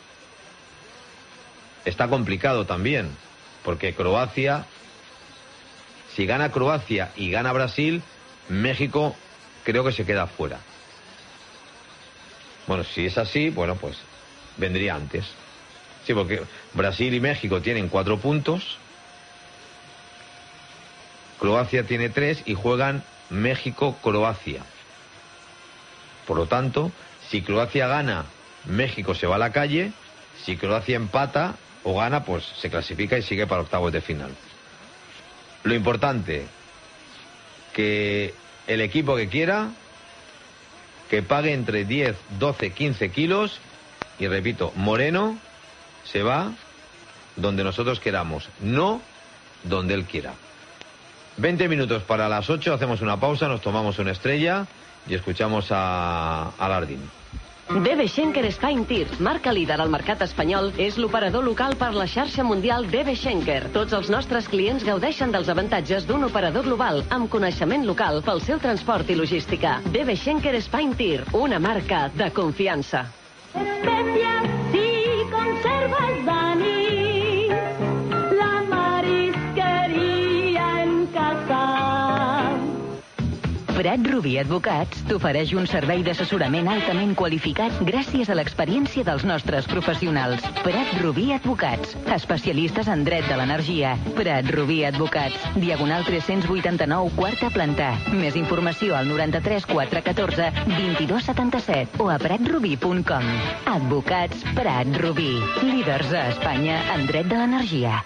está complicado también, porque Croacia, si gana Croacia y gana Brasil, México creo que se queda fuera. Bueno, si es así, bueno, pues vendría antes. Sí, porque Brasil y México tienen 4 puntos, Croacia tiene 3 y juegan México-Croacia. Por lo tanto, si Croacia gana, México se va a la calle. Si Croacia empata o gana, pues se clasifica y sigue para octavos de final. Lo importante, que el equipo que quiera, que pague entre 10, 12, 15 kilos. Y repito, Moreno se va donde nosotros queramos, no donde él quiera. 20 minutos para las 8, hacemos una pausa, nos tomamos una estrella y escuchamos a Lardín. DB Schenker Spine Tir, marca líder al mercat espanyol, és l'operador local per la xarxa mundial DB Schenker. Tots els nostres clients gaudeixen dels avantatges d'un operador global amb coneixement local pel seu transport i logística. DB Schenker Spine Tir, una marca de confiança. Especias y conservas Dani, la marisquería en casa. Prat Rubí Advocats t'ofereix un servei d'assessorament altament qualificat gràcies a l'experiència dels nostres professionals. Prat Rubí Advocats, especialistes en dret de l'energia. Prat Rubí Advocats, Diagonal 389, quarta planta. Més informació al 93 414 22 77 o a pratrubí.com. Advocats Prat Rubí, líders a Espanya en dret de l'energia.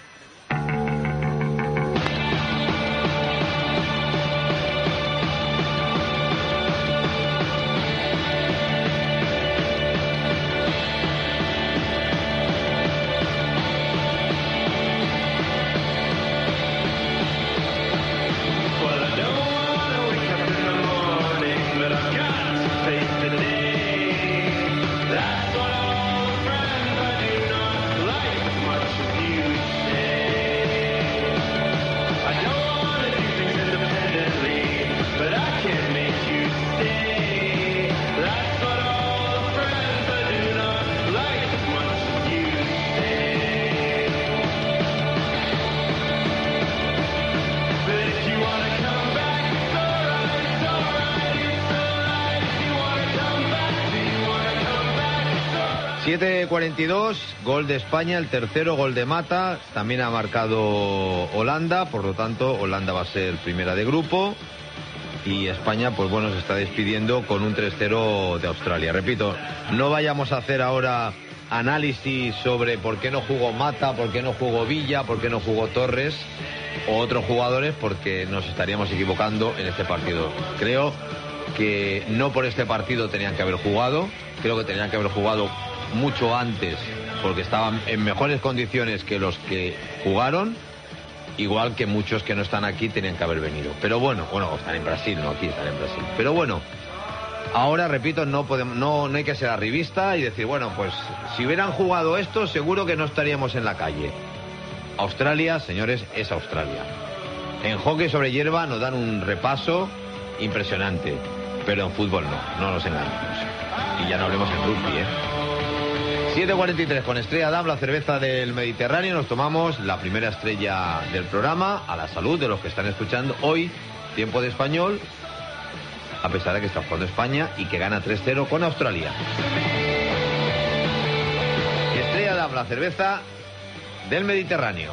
...7:42, gol de España, el tercero gol de Mata, también ha marcado Holanda, por lo tanto Holanda va a ser primera de grupo y España, pues bueno, se está despidiendo con un 3-0 de Australia. Repito, no vayamos a hacer ahora análisis sobre por qué no jugó Mata, por qué no jugó Villa, por qué no jugó Torres o otros jugadores, porque nos estaríamos equivocando en este partido. Creo que no por este partido tenían que haber jugado, creo que tenían que haber jugado mucho antes, porque estaban en mejores condiciones que los que jugaron, igual que muchos que no están aquí tenían que haber venido. Pero bueno, están en Brasil, no aquí, están en Brasil. Pero bueno, ahora repito, no hay que ser arribista y decir, bueno, pues si hubieran jugado esto, seguro que no estaríamos en la calle. Australia, señores, es Australia. En hockey sobre hierba nos dan un repaso impresionante, pero en fútbol no nos engañemos. Y ya no hablemos en rugby, 7:43 con Estrella Damm, la cerveza del Mediterráneo. Nos tomamos la primera estrella del programa, a la salud de los que están escuchando hoy, tiempo de español, a pesar de que está jugando España y que gana 3-0 con Australia. Estrella Damm, la cerveza del Mediterráneo.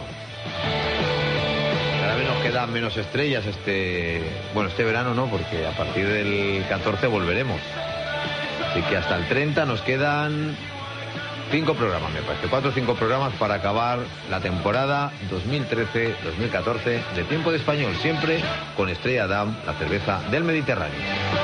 Cada vez nos quedan menos estrellas este verano no, porque a partir del 14 volveremos. Así que hasta el 30 nos quedan 5 programas, me parece, 4 o 5 programas para acabar la temporada 2013-2014 de Tiempo de Español, siempre con Estrella Damm, la cerveza del Mediterráneo.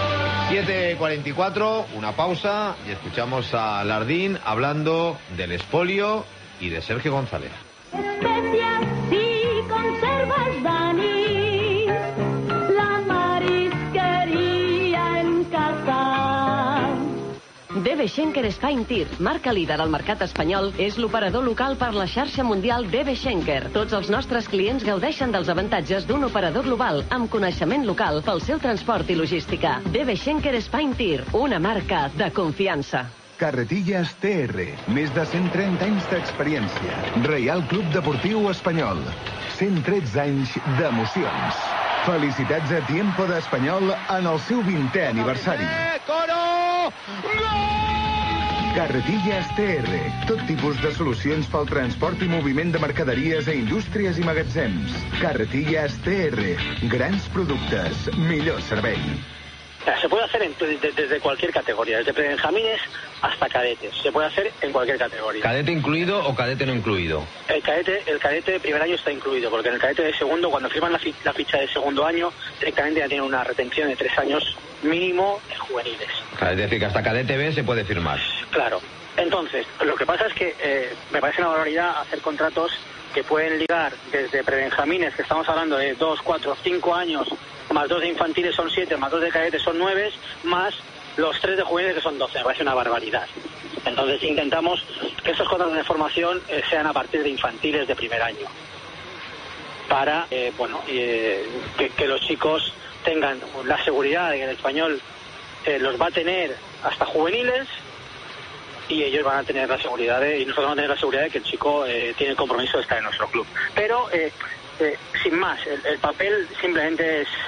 7:44, una pausa y escuchamos a Lardín hablando del expolio y de Sergio González. Especias y conservas, Dani, la marisquería en casa. DB Schenker Spine Tir, marca líder al mercat espanyol, és l'operador local per la xarxa mundial DB Schenker. Tots els nostres clients gaudeixen dels avantatges d'un operador global amb coneixement local pel seu transport i logística. DB Schenker Spine Tir, una marca de confiança. Carretillas TR, més de 130 anys d'experiència. Reial Club Deportiu Espanyol, 113 anys d'emocions. Felicitats a Tiempo de Espanyol en el seu 20è aniversari. ¡Coro! Carretillas TR, tot tipus de solucions pel transport i moviment de mercaderies a indústries i magatzems. Carretillas TR, grans productes, millor servei. Se puede hacer desde cualquier categoría, desde prebenjamines hasta cadetes. Se puede hacer en cualquier categoría. ¿Cadete incluido o cadete no incluido? El cadete de primer año está incluido, porque en el cadete de segundo, cuando firman la ficha de segundo año, directamente ya tienen una retención de 3 años mínimo en juveniles. Es decir, que hasta cadete B se puede firmar. Claro. Entonces, lo que pasa es que me parece una barbaridad hacer contratos que pueden ligar desde prebenjamines, que estamos hablando de 2, 4, 5 años, más 2 de infantiles son 7, más 2 de cadetes son 9, más los 3 de juveniles que son 12. Me parece una barbaridad. Entonces intentamos que esos contratos de formación sean a partir de infantiles de primer año, para que los chicos tengan la seguridad de que el español los va a tener hasta juveniles, y ellos van a tener la seguridad y nosotros vamos a tener la seguridad de que el chico tiene el compromiso de estar en nuestro club. Pero sin más, el papel simplemente es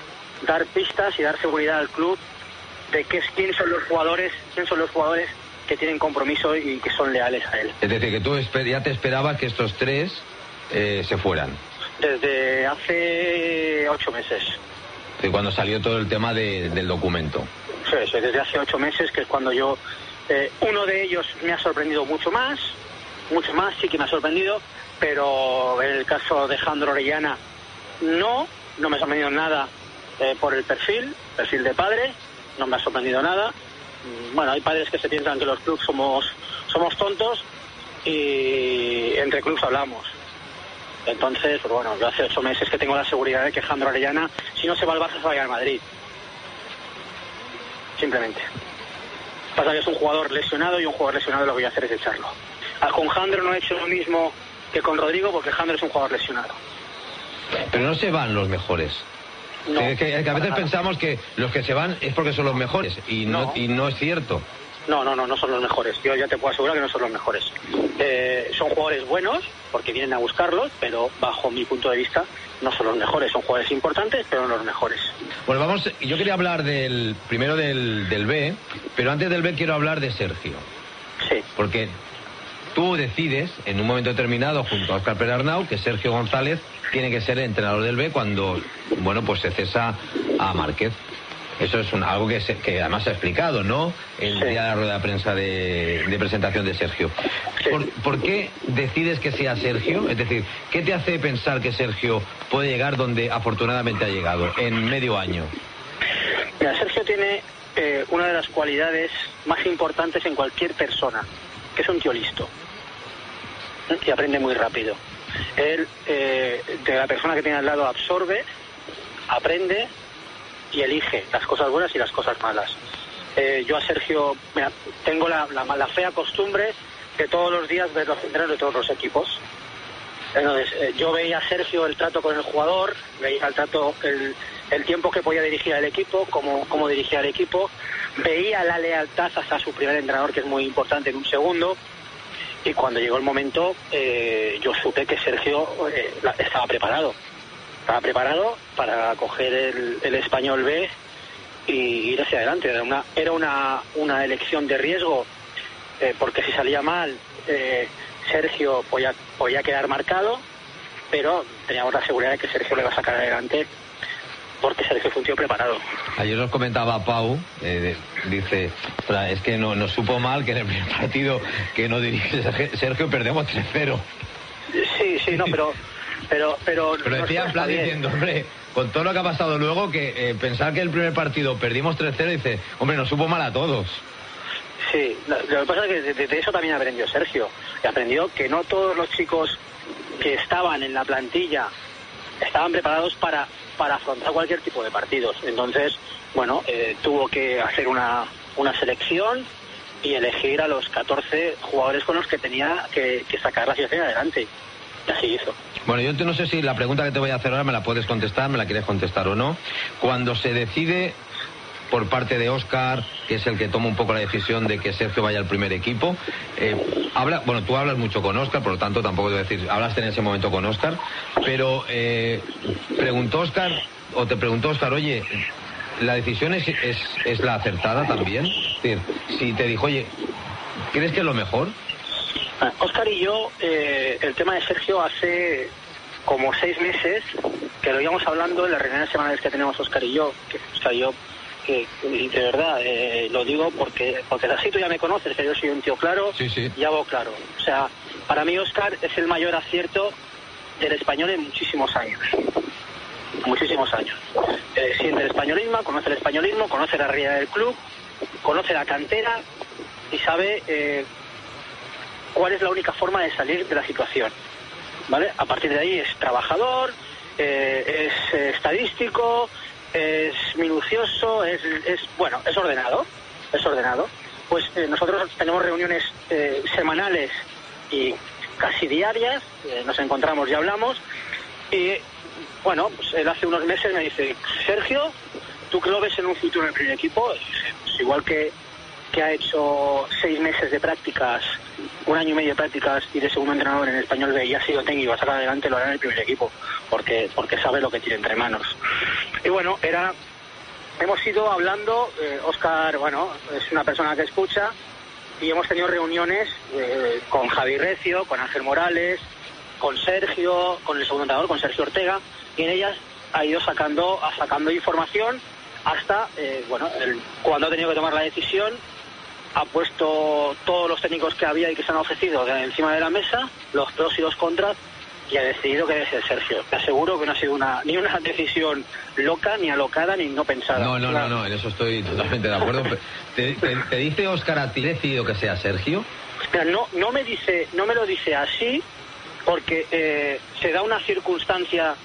dar pistas y dar seguridad al club de quién son los jugadores que tienen compromiso y que son leales a él. Es decir, que tú ya te esperabas que estos 3 se fueran. Desde hace 8 meses. De cuando salió todo el tema del documento. Sí, desde hace 8 meses, que es cuando yo... uno de ellos me ha sorprendido mucho más, sí que me ha sorprendido, pero en el caso de Jandro Orellana no me ha sorprendido nada por el perfil de padre, no me ha sorprendido nada. Bueno, hay padres que se piensan que los clubs somos tontos y entre clubs hablamos. Entonces, pues bueno, yo hace 8 meses que tengo la seguridad de que Jandro Orellana, si no se va al Barça, se va a ir al Madrid. Simplemente. Pasa que es un jugador lesionado y un jugador lesionado lo que voy a hacer es echarlo. Con Jandro no he hecho lo mismo que con Rodrigo porque Jandro es un jugador lesionado. Pero no se van los mejores. No, que a veces pensamos que los que se van es porque son los mejores y no es cierto. No son los mejores. Yo ya te puedo asegurar que no son los mejores. Son jugadores buenos porque vienen a buscarlos, pero bajo mi punto de vista no son los mejores. Son jugadores importantes, pero no los mejores. Bueno, yo quería hablar primero del B, pero antes del B quiero hablar de Sergio. Sí. Porque tú decides en un momento determinado junto a Óscar Pérez-Arnau que Sergio González tiene que ser el entrenador del B cuando, pues se cesa a Márquez. Eso es algo que además se ha explicado, ¿no? El día de la rueda de prensa de presentación de Sergio. Sí. ¿Por qué decides que sea Sergio? Es decir, ¿qué te hace pensar que Sergio puede llegar donde afortunadamente ha llegado, en medio año? Mira, Sergio tiene una de las cualidades más importantes en cualquier persona, que es un tío listo. Y aprende muy rápido. Él, de la persona que tiene al lado, absorbe, aprende y elige las cosas buenas y las cosas malas. Yo a Sergio, mira, tengo la fea costumbre de todos los días ver los entrenos de todos los equipos. Entonces, yo veía a Sergio el trato con el jugador, veía el trato, el tiempo que podía dirigir al equipo, cómo dirigía al equipo, veía la lealtad hasta su primer entrenador, que es muy importante en un segundo, y cuando llegó el momento, yo supe que Sergio estaba preparado. Estaba preparado para coger el Español B y ir hacia adelante. Era una elección de riesgo, porque si salía mal, Sergio podía quedar marcado, pero teníamos la seguridad de que Sergio le iba a sacar adelante, porque Sergio fue un tío preparado. Ayer nos comentaba Pau, dice, es que nos supo mal que en el primer partido que no dirige Sergio perdemos 3-0. Sí, no, pero decía en plan diciendo, hombre, con todo lo que ha pasado luego, que pensar que el primer partido perdimos 3-0, dice, hombre, nos supo mal a todos. Sí, lo que pasa es que de eso también aprendió Sergio. Y aprendió que no todos los chicos que estaban en la plantilla estaban preparados para afrontar cualquier tipo de partidos. Entonces, bueno, tuvo que hacer una selección y elegir a los 14 jugadores con los que tenía que sacar la situación adelante. Y así hizo. Bueno, yo no sé si la pregunta que te voy a hacer ahora me la puedes contestar, me la quieres contestar o no. Cuando se decide por parte de Óscar, que es el que toma un poco la decisión de que Sergio vaya al primer equipo, tú hablas mucho con Óscar, por lo tanto tampoco te voy a decir, hablaste en ese momento con Óscar, pero te preguntó Óscar, oye, ¿la decisión es la acertada también? Es decir, si te dijo, oye, ¿crees que es lo mejor? Óscar y yo, el tema de Sergio hace como 6 meses que lo íbamos hablando en las reuniones semanales que tenemos Óscar y yo, que de verdad lo digo porque así tú ya me conoces, que yo soy un tío claro, sí. Y hago claro. O sea, para mí Óscar es el mayor acierto del Español en muchísimos años. Siente el españolismo, conoce la realidad del club, conoce la cantera y sabe cuál es la única forma de salir de la situación, ¿vale? A partir de ahí es trabajador, es estadístico, es minucioso, es ordenado. Pues nosotros tenemos reuniones semanales y casi diarias, nos encontramos y hablamos, y bueno, pues él hace unos meses me dice, Sergio, ¿tú que lo ves en un futuro en el primer equipo? Pues igual que ha hecho 6 meses de prácticas, 1 año y medio de prácticas y de segundo entrenador en el Español B y ha sido técnico y va a sacar adelante, lo hará en el primer equipo, porque sabe lo que tiene entre manos. Y bueno, era hemos ido hablando. Óscar, bueno, es una persona que escucha, y hemos tenido reuniones con Javi Recio, con Ángel Morales, con Sergio, con el segundo entrenador, con Sergio Ortega, y en ellas ha ido sacando información hasta, cuando ha tenido que tomar la decisión, ha puesto todos los técnicos que había y que se han ofrecido encima de la mesa, los pros y los contras, y ha decidido que debe ser Sergio. Te aseguro que no ha sido ni una decisión loca, ni alocada, ni no pensada. No, en eso estoy totalmente de acuerdo. ¿Te dice Óscar a ti, decidido que sea Sergio? Espera, no me lo dice así, porque se da una circunstancia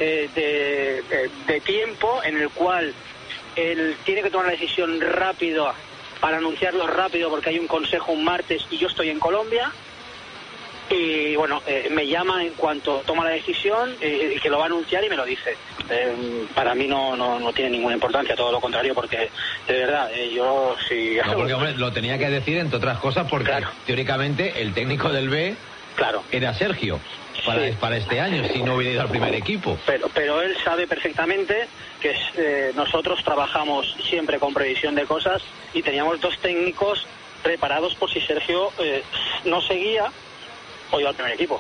de tiempo en el cual él tiene que tomar la decisión rápido para anunciarlo rápido, porque hay un consejo un martes y yo estoy en Colombia. Y bueno, me llama en cuanto toma la decisión y que lo va a anunciar, y me lo dice. Para mí no tiene ninguna importancia, todo lo contrario, porque de verdad, yo sí... No, porque hombre, lo tenía que decir, entre otras cosas, porque claro, teóricamente el técnico del B era Sergio para este año, si no hubiera ido al primer equipo. Pero él sabe perfectamente que nosotros trabajamos siempre con previsión de cosas, y teníamos 2 técnicos preparados por si Sergio no seguía o iba al primer equipo.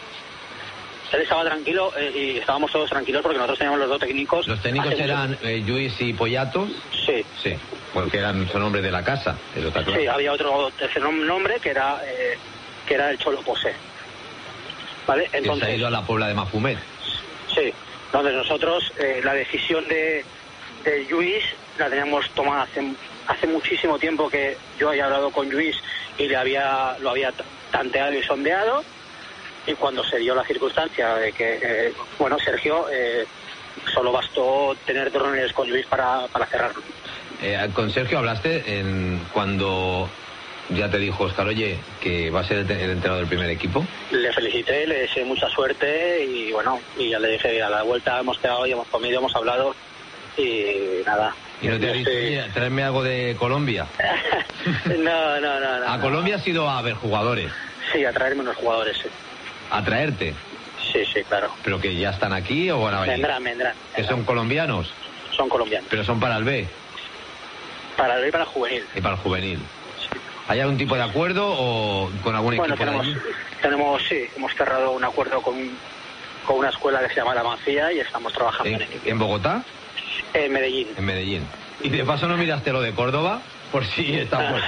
Él estaba tranquilo y estábamos todos tranquilos porque nosotros teníamos los 2 técnicos. ¿Los técnicos eran Lluís y Poyatos? Sí. Sí, porque son hombres de la casa, eso está claro. Sí, había otro tercer nombre que era el Cholo Posé. ¿Vale? Entonces, se ha ido a la Puebla de Mafumet. Sí, entonces nosotros la decisión de Lluís la teníamos tomada hace muchísimo tiempo, que yo había hablado con Lluís y lo había tanteado y sondeado, y cuando se dio la circunstancia de que Sergio, solo bastó tener 2 reuniones con Lluís para cerrarlo. Con Sergio hablaste cuando ya te dijo Óscar, oye, que va a ser el entrenador del primer equipo. Le felicité, le deseé mucha suerte, y y ya le dije, a la vuelta hemos quedado y hemos comido, hemos hablado, y nada. ¿Y no te ha dicho, oye, traerme algo de Colombia? No. ¿A Colombia has ido a ver jugadores? Sí, a traerme unos jugadores, sí. ¿A traerte? Sí, claro. ¿Pero que ya están aquí o van a venir? Vendrán. ¿Que son colombianos? Son colombianos. ¿Pero son para el B? Para el B y para el juvenil. Y para el juvenil. Sí. ¿Hay algún tipo de acuerdo o con algún equipo de allí? Hemos cerrado un acuerdo con una escuela que se llama La Mancía, y estamos trabajando en equipo. ¿En Bogotá? En Medellín. En Medellín. ¿Y de paso no miraste lo de Córdoba? Por si estamos...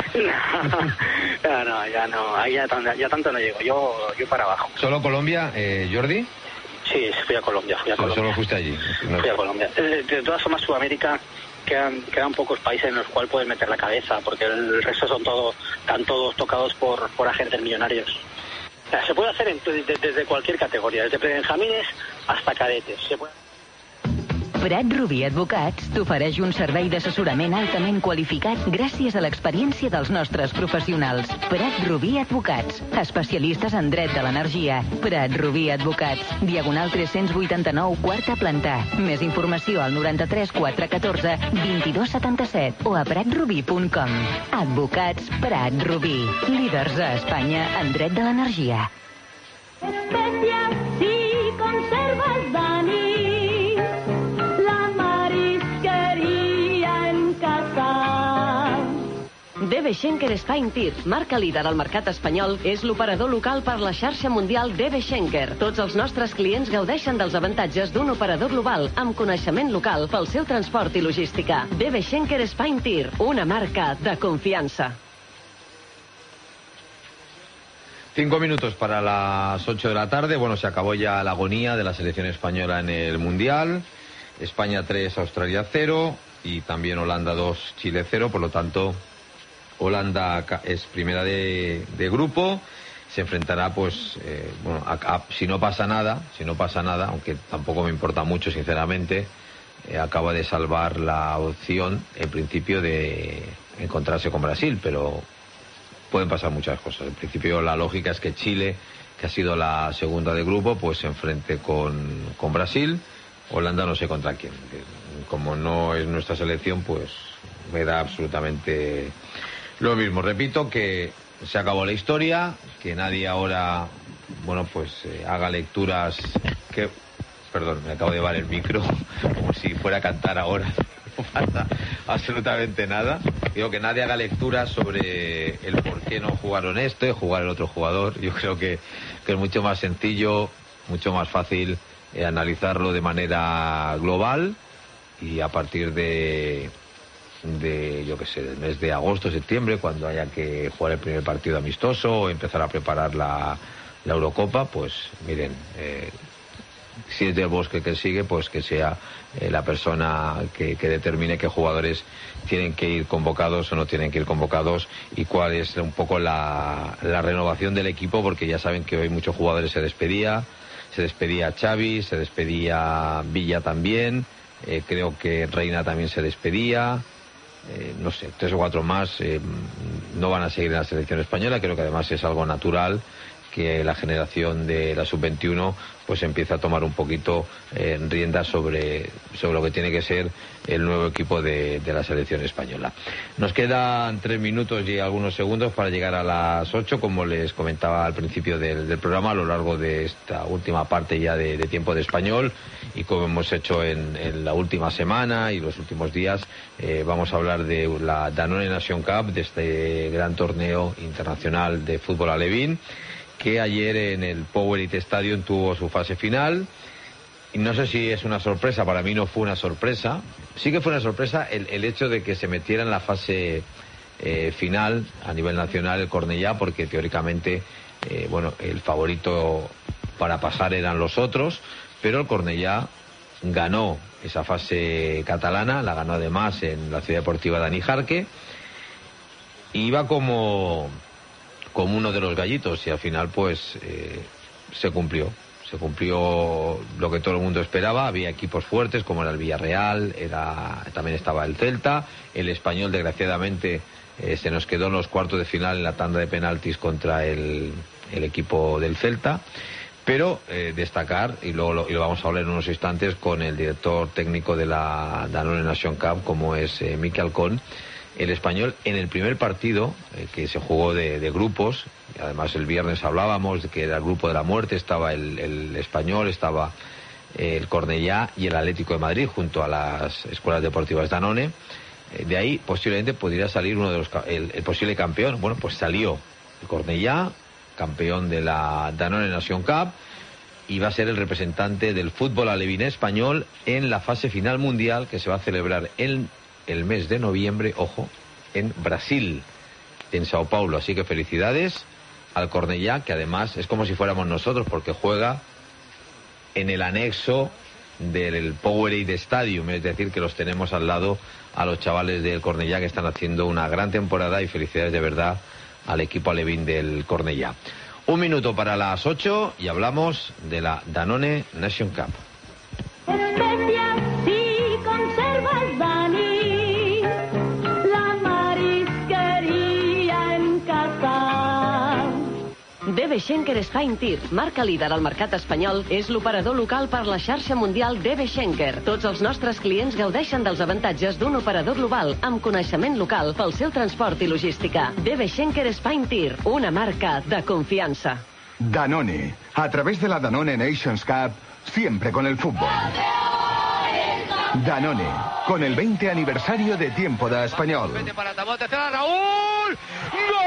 No, ya no. Ahí ya tanto no llego. Yo para abajo. ¿Solo Colombia, Jordi? Sí, fui a Colombia. Solo fuiste allí. Fui a Colombia. De todas formas, Sudamérica quedan pocos países en los cuales puedes meter la cabeza, porque el resto están todos tocados por agentes millonarios. O sea, se puede hacer desde cualquier categoría, desde prebenjamines hasta cadetes. Se puede... Prat Rubí Advocats t'ofereix un servei d'assessorament altament qualificat gràcies a l'experiència dels nostres professionals. Prat Rubí Advocats, especialistes en dret de l'energia. Prat Rubí Advocats, diagonal 389, quarta planta. Més informació al 93 414 2277 o a pratrubí.com. Advocats Prat Rubí, líders a Espanya en dret de l'energia. Especias y conservas d'anís. DB Schenker Spine Tir, marca líder al mercat espanyol, és l'operador local per la xarxa mundial DB Schenker. Tots els nostres clients gaudeixen dels avantatges d'un operador global amb coneixement local pel seu transport i logística. DB Schenker Spine Tir, una marca de confiança. 5 minutos para las 8 de la tarde. Bueno, se acabó ya la agonía de la selección española en el Mundial. España 3, Australia 0 y también Holanda 2, Chile 0. Por lo tanto, Holanda es primera de grupo. Se enfrentará, pues, si no pasa nada, aunque tampoco me importa mucho, sinceramente, acaba de salvar la opción, en principio, de encontrarse con Brasil, pero pueden pasar muchas cosas. En principio, la lógica es que Chile, que ha sido la segunda de grupo, pues se enfrente con Brasil. Holanda no sé contra quién. Como no es nuestra selección, pues me da absolutamente lo mismo. Repito que se acabó la historia, que nadie ahora, haga lecturas que... Perdón, me acabo de llevar el micro como si fuera a cantar ahora. pasa absolutamente nada. Digo que nadie haga lectura sobre el por qué no jugaron jugar el otro jugador. Yo creo que es mucho más sencillo, mucho más fácil analizarlo de manera global, y a partir de yo qué sé, del mes de agosto, septiembre, cuando haya que jugar el primer partido amistoso o empezar a preparar la Eurocopa, pues miren, si es del Bosque que sigue, pues que sea la persona que determine qué jugadores tienen que ir convocados o no tienen que ir convocados, y cuál es un poco la renovación del equipo, porque ya saben que hoy muchos jugadores se despedía Xavi, se despedía Villa también, creo que Reina también se despedía, no sé, 3 o 4 más no van a seguir en la selección española. Creo que además es algo natural que la generación de la sub-21 pues empieza a tomar un poquito riendas sobre lo que tiene que ser el nuevo equipo de la selección española. Nos quedan 3 minutos y algunos segundos para llegar a las 8, como les comentaba al principio del programa. A lo largo de esta última parte ya de tiempo de español, y como hemos hecho en la última semana y los últimos días, vamos a hablar de la Danone Nation Cup, de este gran torneo internacional de fútbol alevín, que ayer en el Power Stadium tuvo su fase final. Y no sé si es una sorpresa, para mí no fue una sorpresa. Sí que fue una sorpresa el hecho de que se metiera en la fase final a nivel nacional el Cornellá, porque teóricamente el favorito para pasar eran los otros, pero el Cornellá ganó esa fase catalana, la ganó además en la Ciudad Deportiva Dani Jarque, y iba como uno de los gallitos, y al final pues se cumplió lo que todo el mundo esperaba. Había equipos fuertes como era el Villarreal, también estaba el Celta, el Español desgraciadamente se nos quedó en los cuartos de final en la tanda de penaltis contra el equipo del Celta. Pero destacar, y lo vamos a hablar en unos instantes con el director técnico de la Danone Nation Cup, como es Miqui Alcón, el Español en el primer partido que se jugó de grupos. Además el viernes hablábamos de que era el grupo de la muerte, estaba el Español, estaba el Cornellá y el Atlético de Madrid junto a las escuelas deportivas Danone. De ahí posiblemente podría salir uno de el posible campeón. Bueno, pues salió el Cornellá, campeón de la Danone Nation Cup, y va a ser el representante del fútbol alevín español en la fase final mundial, que se va a celebrar en el mes de noviembre, ojo, en Brasil, en Sao Paulo. Así que felicidades al Cornellá, que además es como si fuéramos nosotros, porque juega en el anexo del Powerade Stadium, es decir, que los tenemos al lado a los chavales del Cornellá, que están haciendo una gran temporada, y felicidades de verdad al equipo alevín del Cornellá. 1 minuto para las 8 y hablamos de la Danone Nation Cup. Especias y conservas Dani, la marisquería en casa. DB Schenker Fine Tir, marca líder al mercat espanyol, és l'operador local per la xarxa mundial DB Schenker. Tots els nostres clients gaudeixen dels avantatges d'un operador global amb coneixement local pel seu transport i logística. DB Schenker Fine Tir, una marca de confiança. Danone, a través de la Danone Nations Cup, siempre con el fútbol. Danone, con el 20 aniversario de tiempo de español. Para Tabote, Raúl. ¡Gol!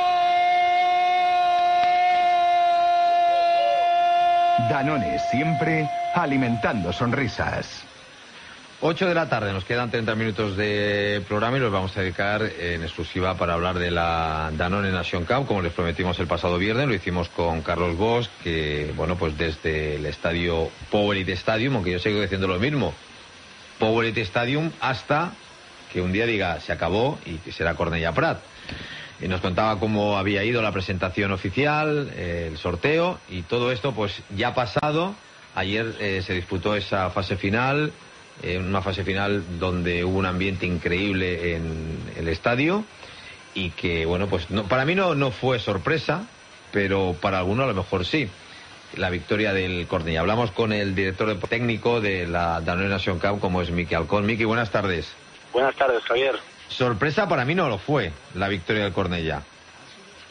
Danone, siempre alimentando sonrisas. 8 de la tarde, nos quedan 30 minutos de programa y los vamos a dedicar en exclusiva para hablar de la Danone Nation Cup, como les prometimos el pasado viernes. Lo hicimos con Carlos Bosch, que, bueno, pues desde el estadio Powerade Stadium, aunque yo sigo diciendo lo mismo, Powerade Stadium, hasta que un día diga se acabó y que será Cornellá Prat. Y nos contaba cómo había ido la presentación oficial, el sorteo, y todo esto pues ya ha pasado. Ayer se disputó esa fase final, una fase final donde hubo un ambiente increíble en el estadio, y que, bueno, pues no, para mí no fue sorpresa, pero para algunos a lo mejor sí, la victoria del Cornellá. Hablamos con el director técnico de la Danone Nation Cup, como es Miqui Alcón. Miqui, buenas tardes. Buenas tardes, Javier. Sorpresa para mí no lo fue la victoria del Cornellá.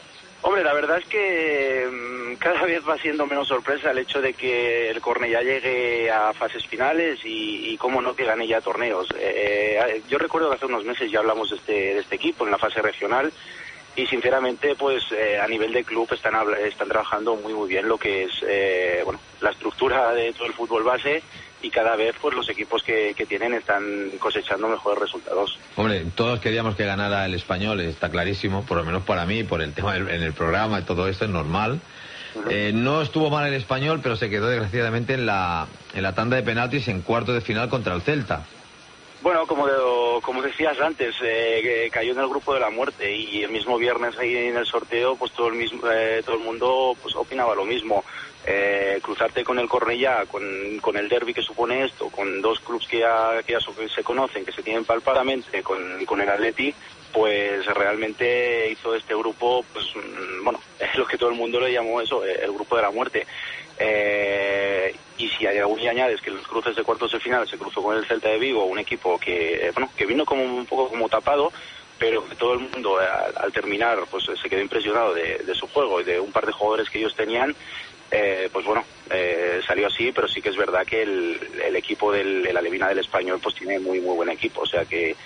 Hombre, la verdad es que cada vez va siendo menos sorpresa el hecho de que el Cornellá llegue a fases finales y cómo no, que gane ya torneos. Yo recuerdo que hace unos meses ya hablamos de este equipo en la fase regional y sinceramente pues a nivel de club están trabajando muy bien lo que es la estructura de todo el fútbol base, y cada vez pues los equipos que tienen están cosechando mejores resultados. Hombre, todos queríamos que ganara el Español, está clarísimo, por lo menos para mí, por el tema en el programa y todo esto, es normal. No estuvo mal el Español, pero se quedó desgraciadamente en la tanda de penaltis en cuarto de final contra el Celta. Bueno, como decías antes, cayó en el grupo de la muerte, y el mismo viernes ahí en el sorteo pues todo el mundo pues opinaba lo mismo. Cruzarte con el Cornellá, con el derbi que supone esto, con dos clubes que ya se conocen, que se tienen palpadamente, con el Atleti, pues realmente hizo este grupo, pues lo que todo el mundo le llamó eso, el grupo de la muerte. Y si aún añades que los cruces de cuartos de final se cruzó con el Celta de Vigo, un equipo que vino como un poco como tapado, pero que todo el mundo al terminar pues se quedó impresionado de su juego y de un par de jugadores que ellos tenían. Salió así, pero sí que es verdad que el equipo el Alevina del Español pues tiene muy buen equipo, o sea que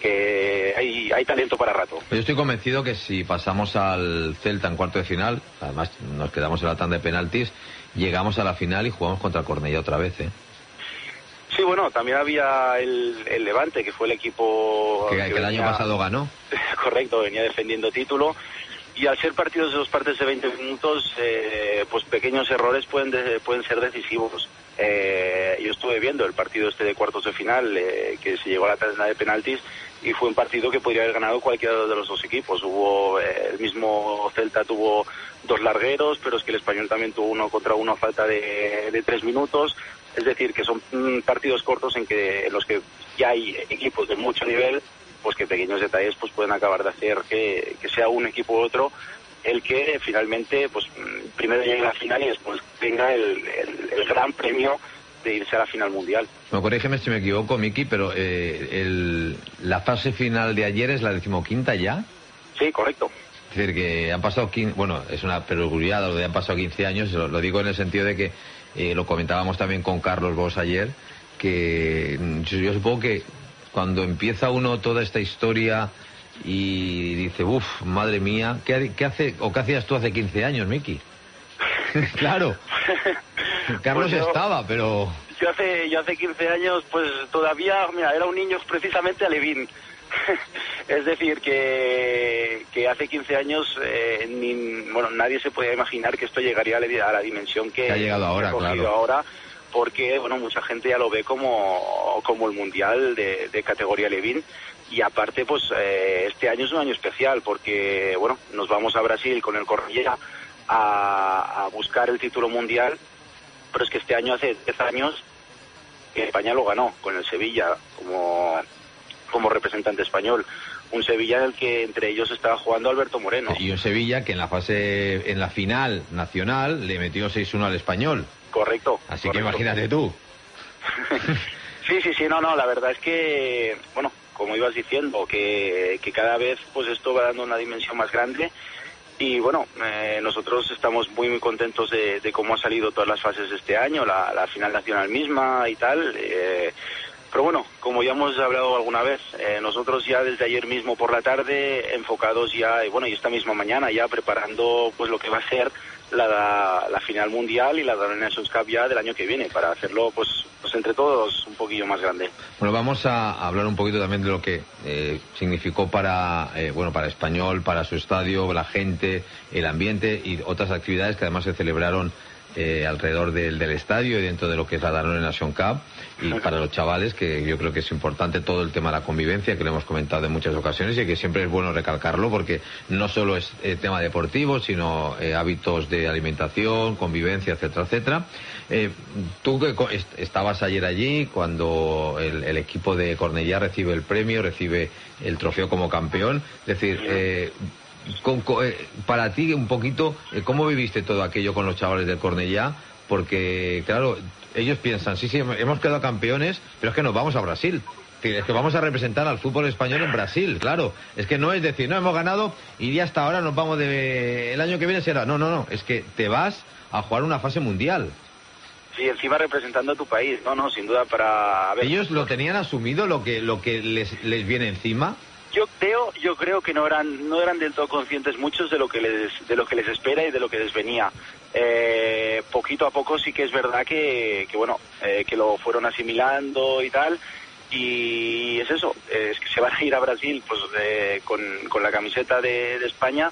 hay talento para rato. Yo estoy convencido que si pasamos al Celta en cuarto de final, además nos quedamos en la tanda de penaltis, llegamos a la final y jugamos contra el Cornellá otra vez, ¿eh? Sí, bueno, también había el Levante, que fue el equipo que el año pasado ganó. Correcto, venía defendiendo título. Y al ser partidos de 2 partes de 20 minutos, pues pequeños errores pueden ser decisivos. Yo estuve viendo el partido de cuartos de final, que se llegó a la tanda de penaltis, y fue un partido que podría haber ganado cualquiera de los dos equipos. El mismo Celta tuvo 2 largueros, pero es que el Español también tuvo 1 contra 1 a falta de 3 minutos. Es decir, que son partidos cortos en los que ya hay equipos de mucho nivel, pues que pequeños detalles pues pueden acabar de hacer que sea un equipo u otro el que finalmente pues primero llegue a la final y después tenga el gran premio de irse a la final mundial. No, corrígeme si me equivoco, Miki, pero la fase final de ayer es la 15ª ya. Sí, correcto. Es decir, que han pasado 15, es una perogrullada lo de han pasado 15 años, lo digo en el sentido de que lo comentábamos también con Carlos Bosch ayer, que yo supongo que cuando empieza uno toda esta historia y dice, madre mía, ¿qué hacías tú hace 15 años, Miki? Claro, Carlos pues estaba, pero... Yo hace 15 años, pues todavía, era un niño precisamente alevín. Es decir, que hace 15 años nadie se podía imaginar que esto llegaría a la dimensión que ha llegado ahora, claro. Ahora, porque mucha gente ya lo ve como el mundial de categoría Levín, y aparte pues este año es un año especial porque nos vamos a Brasil con el Cornellá a buscar el título mundial, pero es que este año hace 10 años que España lo ganó con el Sevilla como representante español, un Sevilla en el que entre ellos estaba jugando Alberto Moreno. Y un Sevilla que en la final nacional le metió 6-1 al Español. Correcto. Así que imagínate tú. Sí, no, la verdad es que, como ibas diciendo, que cada vez pues esto va dando una dimensión más grande, y nosotros estamos muy contentos de cómo ha salido todas las fases de este año, la final nacional misma y tal, pero como ya hemos hablado alguna vez, nosotros ya desde ayer mismo por la tarde enfocados ya, y esta misma mañana ya preparando pues lo que va a ser la final mundial y la Nations Cup ya del año que viene, para hacerlo pues entre todos un poquillo más grande. Bueno, vamos a hablar un poquito también de lo que significó para Español, para su estadio, la gente, el ambiente y otras actividades que además se celebraron alrededor del estadio y dentro de lo que es la Danone Nation Cup, y para los chavales, que yo creo que es importante todo el tema de la convivencia, que lo hemos comentado en muchas ocasiones y que siempre es bueno recalcarlo, porque no solo es tema deportivo, sino hábitos de alimentación, convivencia, etcétera, etcétera. Tú que estabas ayer allí cuando el equipo de Cornellá recibe el premio, recibe el trofeo como campeón, es decir, para ti un poquito, ¿cómo viviste todo aquello con los chavales del Cornellá? porque, claro, ellos piensan, sí, hemos quedado campeones, pero es que nos vamos a Brasil. Es que vamos a representar al fútbol español en Brasil, claro. Es que no es decir, no, hemos ganado y ya hasta ahora nos vamos el año que viene será. No, es que te vas a jugar una fase mundial. Sí, encima representando a tu país, no, sin duda para... ¿Ellos lo tenían asumido lo que les viene encima? Yo creo que no eran del todo conscientes muchos de lo que les espera y de lo que les venía. Poquito a poco sí que es verdad que lo fueron asimilando y tal. Y es eso, es que se van a ir a Brasil pues con la camiseta de España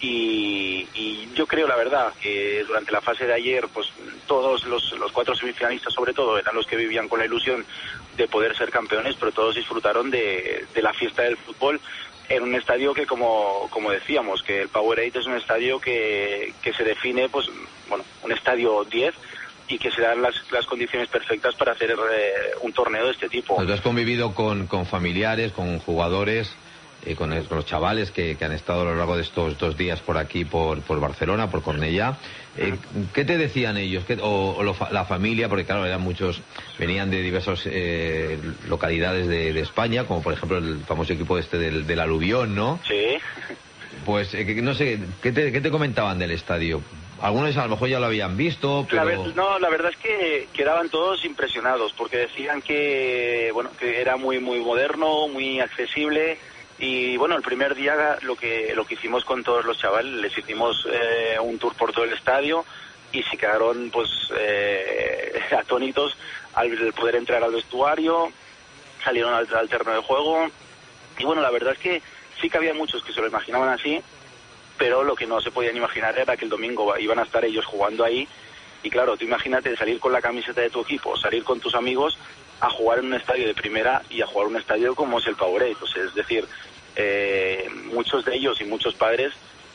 y yo creo la verdad que durante la fase de ayer pues todos los 4 semifinalistas sobre todo eran los que vivían con la ilusión de poder ser campeones, pero todos disfrutaron de la fiesta del fútbol en un estadio que como decíamos, que el Powerade es un estadio que se define pues un estadio 10 y que se dan las condiciones perfectas para hacer un torneo de este tipo. ¿Tú has convivido con familiares, con jugadores, con los chavales que han estado a lo largo de estos 2 días por aquí, por Barcelona, por Cornellá? ¿Qué te decían ellos? La familia, porque claro, eran muchos, venían de diversas localidades de España, como por ejemplo el famoso equipo del Aluvión, ¿no? Sí. Pues no sé, ¿qué te comentaban del estadio? Algunos a lo mejor ya lo habían visto, pero... La verdad es que quedaban todos impresionados, porque decían que era muy muy moderno, muy accesible, y el primer día lo que hicimos con todos los chavales, les hicimos un tour por todo el estadio, y se quedaron pues atónitos al poder entrar al vestuario, salieron al terreno de juego, y la verdad es que sí que había muchos que se lo imaginaban así, pero lo que no se podían imaginar era que el domingo iban a estar ellos jugando ahí, y claro, tú imagínate salir con la camiseta de tu equipo, salir con tus amigos a jugar en un estadio de primera y a jugar en un estadio como es el Powerade. Es decir, muchos de ellos y muchos padres,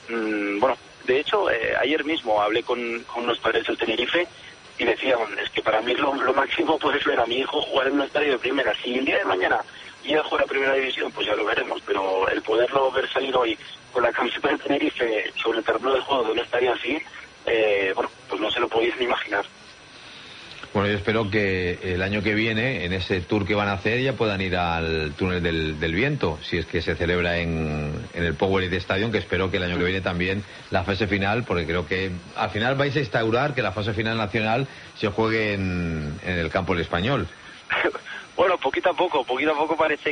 de hecho, ayer mismo hablé con los padres del Tenerife y decían, es que para mí lo máximo puede ser a mi hijo jugar en un estadio de primera. Si el día de mañana llega a jugar a primera división, pues ya lo veremos, pero el poderlo ver salir hoy con la camiseta del Tenerife sobre el terreno de juego de un estadio así, pues no se lo podéis ni imaginar. Bueno, yo espero que el año que viene, en ese tour que van a hacer, ya puedan ir al túnel del viento, si es que se celebra en el Powerade Stadium, que espero que el año que viene también la fase final, porque creo que al final vais a instaurar que la fase final nacional se juegue en el campo del Español. Bueno, poquito a poco parece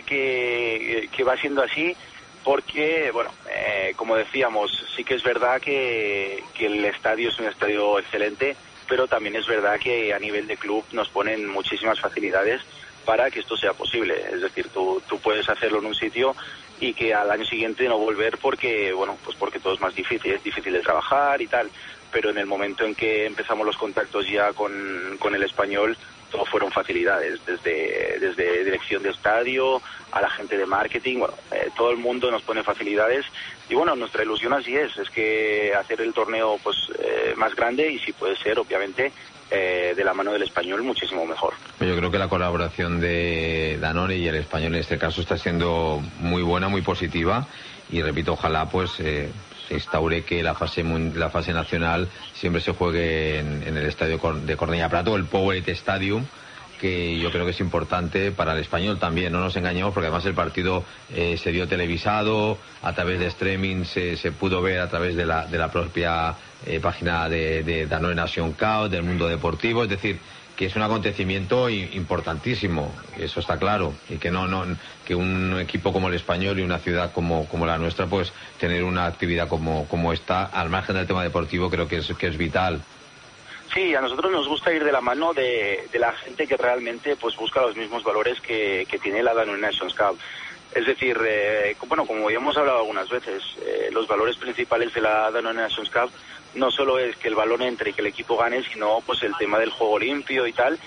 que va siendo así, porque, como decíamos, sí que es verdad que el estadio es un estadio excelente, pero también es verdad que a nivel de club nos ponen muchísimas facilidades para que esto sea posible. Es decir, tú puedes hacerlo en un sitio y que al año siguiente no volver porque todo es más difícil, es difícil de trabajar y tal, pero en el momento en que empezamos los contactos ya con el Español, todo fueron facilidades, desde dirección de estadio a la gente de marketing, todo el mundo nos pone facilidades y nuestra ilusión así es que hacer el torneo más grande y si puede ser, obviamente, de la mano del Español, muchísimo mejor. Yo creo que la colaboración de Danone y el Español en este caso está siendo muy buena, muy positiva y repito, ojalá se instaure que la fase nacional siempre se juegue en el estadio de Cornellá Prató, el Powerade Stadium, que yo creo que es importante para el Español también, no nos engañemos, porque además el partido se dio televisado, a través de streaming se pudo ver a través de la propia página de Danone Nation Cup, del mundo deportivo, es decir, que es un acontecimiento importantísimo, eso está claro, y que que un equipo como el Español y una ciudad como la nuestra, pues tener una actividad como esta, al margen del tema deportivo, creo que es vital. Sí, a nosotros nos gusta ir de la mano de la gente que realmente busca los mismos valores que tiene la Danone Nations Cup. Es decir, como ya hemos hablado algunas veces, los valores principales de la Danone Nations Cup no solo es que el balón entre y que el equipo gane, sino el tema del juego limpio y tal.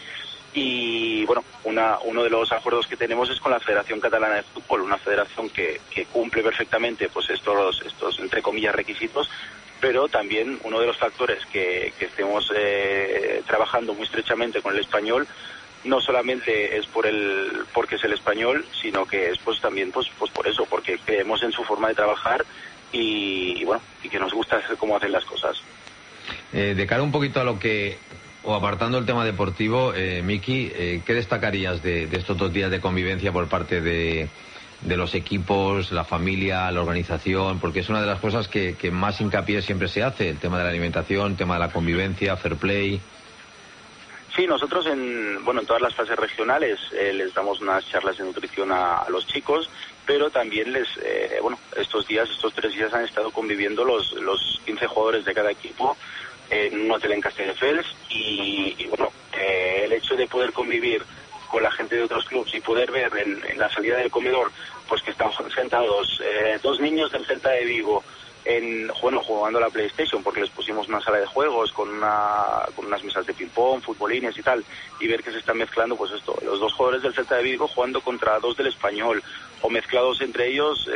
Y uno de los acuerdos que tenemos es con la Federación Catalana de Fútbol, una federación que cumple perfectamente estos entre comillas requisitos, pero también uno de los factores que estemos trabajando muy estrechamente con el Español no solamente es porque es el Español, sino que es también por eso, porque creemos en su forma de trabajar y que nos gusta cómo hacen las cosas. De cara un poquito a lo que o apartando el tema deportivo, Miki, ¿qué destacarías de estos 2 días de convivencia por parte de los equipos, la familia, la organización? Porque es una de las cosas que más hincapié siempre se hace, el tema de la alimentación, el tema de la convivencia, fair play. Sí, nosotros en todas las fases regionales les damos unas charlas de nutrición a los chicos, pero también estos 3 días han estado conviviendo los 15 jugadores de cada equipo en un hotel en Castelldefels y el hecho de poder convivir con la gente de otros clubes y poder ver en la salida del comedor pues que están sentados 2 niños del Celta de Vigo jugando a la PlayStation, porque les pusimos una sala de juegos con unas mesas de ping-pong, futbolines y tal, y ver que se están mezclando los 2 jugadores del Celta de Vigo jugando contra 2 del Español, o mezclados entre ellos,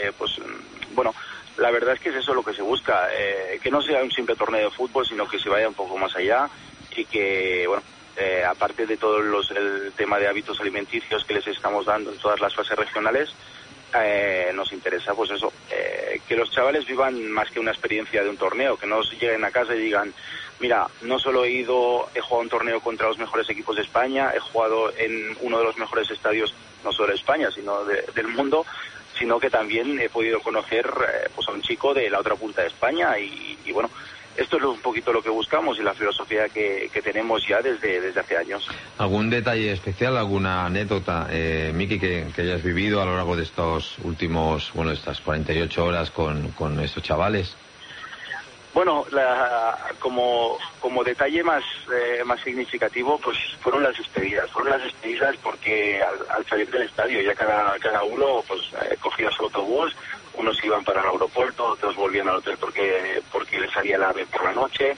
la verdad es que es eso lo que se busca, que no sea un simple torneo de fútbol, sino que se vaya un poco más allá y que, aparte de todo el tema de hábitos alimenticios que les estamos dando en todas las fases regionales, nos interesa que los chavales vivan más que una experiencia de un torneo, que no lleguen a casa y digan, mira, no solo he jugado un torneo contra los mejores equipos de España, he jugado en uno de los mejores estadios, no solo de España, sino del mundo, sino que también he podido conocer a un chico de la otra punta de España y esto es un poquito lo que buscamos y la filosofía que tenemos ya desde hace años. ¿Algún detalle especial, alguna anécdota, Miki, que hayas vivido a lo largo de estos últimos, estas 48 horas con estos chavales? Bueno, como detalle más significativo, pues fueron las despedidas. Porque al salir del estadio ya cada uno cogía su autobús, unos iban para el aeropuerto, otros volvían al hotel porque les salía la AVE por la noche,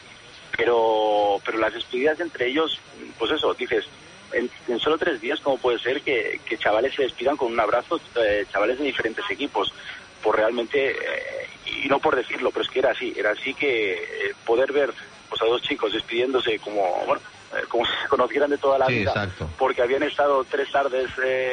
pero las despedidas entre ellos, dices, en solo 3 días, ¿cómo puede ser que chavales se despidan con un abrazo, chavales de diferentes equipos? Pues realmente, y no por decirlo, pero es que era así que poder ver a 2 chicos despidiéndose como si se conocieran de toda la vida, exacto. Porque habían estado 3 tardes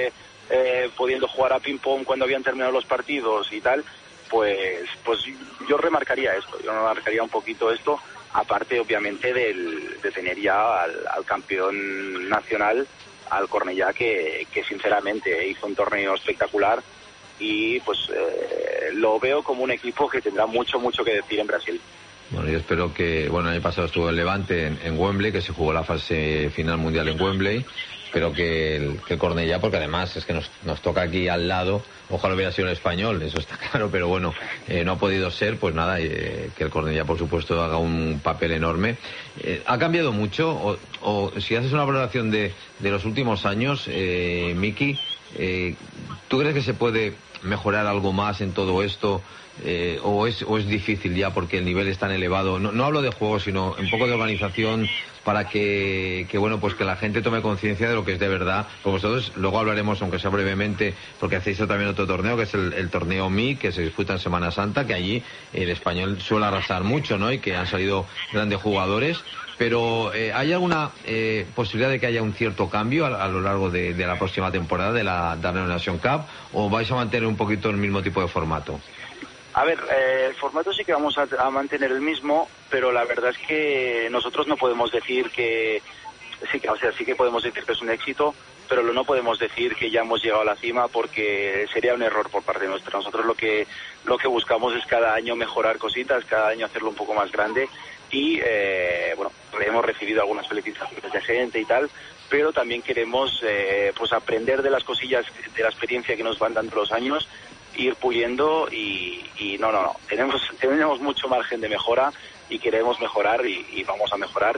pudiendo jugar a ping-pong cuando habían terminado los partidos y tal, pues yo remarcaría un poquito esto, aparte obviamente de tener ya al campeón nacional, al Cornellá, que sinceramente hizo un torneo espectacular y lo veo como un equipo que tendrá mucho que decir en Brasil. Bueno, yo espero que, el año pasado estuvo el Levante en Wembley, que se jugó la fase final mundial en Wembley. Espero que el Cornellá, porque además es que nos toca aquí al lado, ojalá hubiera sido el Español, eso está claro, pero no ha podido ser, pues nada, que el Cornellá por supuesto haga un papel enorme. ¿Ha cambiado mucho? O si haces una valoración de los últimos años, Miki, ¿tú crees que se puede mejorar algo más en todo esto? ¿O es difícil ya porque el nivel es tan elevado? No hablo de juego, sino un poco de organización para que la gente tome conciencia de lo que es de verdad. Pues vosotros luego hablaremos, aunque sea brevemente, porque hacéis también otro torneo, que es el torneo MI, que se disputa en Semana Santa, que allí el Español suele arrasar mucho, ¿no? Y que han salido grandes jugadores. Pero ¿hay alguna posibilidad de que haya un cierto cambio a lo largo de la próxima temporada de la Danone Nation Cup? ¿O vais a mantener un poquito el mismo tipo de formato? A ver, el formato sí que vamos a mantener el mismo, pero la verdad es que nosotros no podemos decir que... sí que podemos decir que es un éxito, pero no podemos decir que ya hemos llegado a la cima, porque sería un error por parte nuestra. Nosotros lo que buscamos es cada año mejorar cositas, cada año hacerlo un poco más grande y, hemos recibido algunas felicitaciones de gente y tal, pero también queremos aprender de las cosillas, de la experiencia que nos van dando los años, ir puliendo y tenemos mucho margen de mejora y queremos mejorar y vamos a mejorar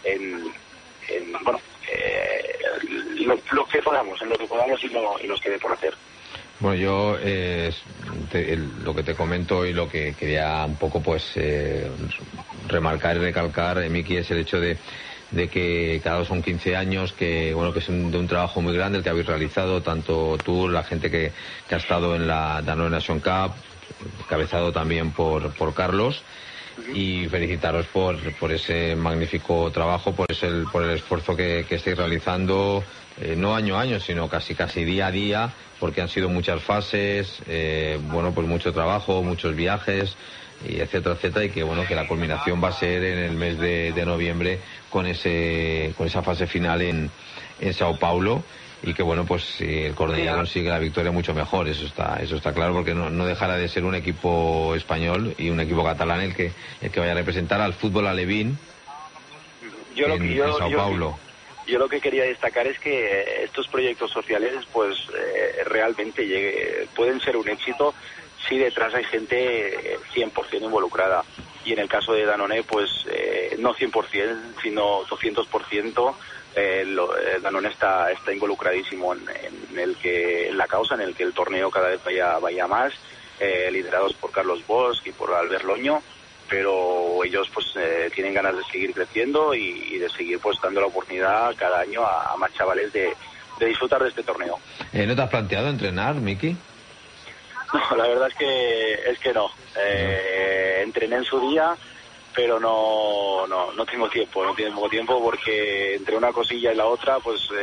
lo que podamos y nos quede por hacer. Bueno, yo lo que te comento y lo que quería un poco remarcar y recalcar, Miki, es el hecho de que cada dos son 15 años, que es de un trabajo muy grande el que habéis realizado, tanto tú, la gente que ha estado en la Danone Nation Cup, encabezado también por Carlos, y felicitaros por ese magnífico trabajo, por el esfuerzo que estáis realizando, no año a año, sino casi día a día, porque han sido muchas fases, pues mucho trabajo, muchos viajes, y etcétera, y que que la culminación va a ser en el mes de noviembre con esa fase final en Sao Paulo, y que si el Cornellá consigue la victoria mucho mejor, eso está claro, porque no dejará de ser un equipo español y un equipo catalán el que vaya a representar al fútbol alevín en Sao Paulo. Yo lo que quería destacar es que estos proyectos sociales realmente pueden ser un éxito si detrás hay gente 100% involucrada, y en el caso de Danone no 100% sino 200%. Danone está involucradísimo en la causa, en el que el torneo cada vez vaya más, liderados por Carlos Bosch y por Albert Loño, pero ellos tienen ganas de seguir creciendo y de seguir dando la oportunidad cada año a más chavales de disfrutar de este torneo. ¿No te has planteado entrenar, Miki? No, la verdad es que no. Entrené en su día, pero no tengo tiempo, porque entre una cosilla y la otra,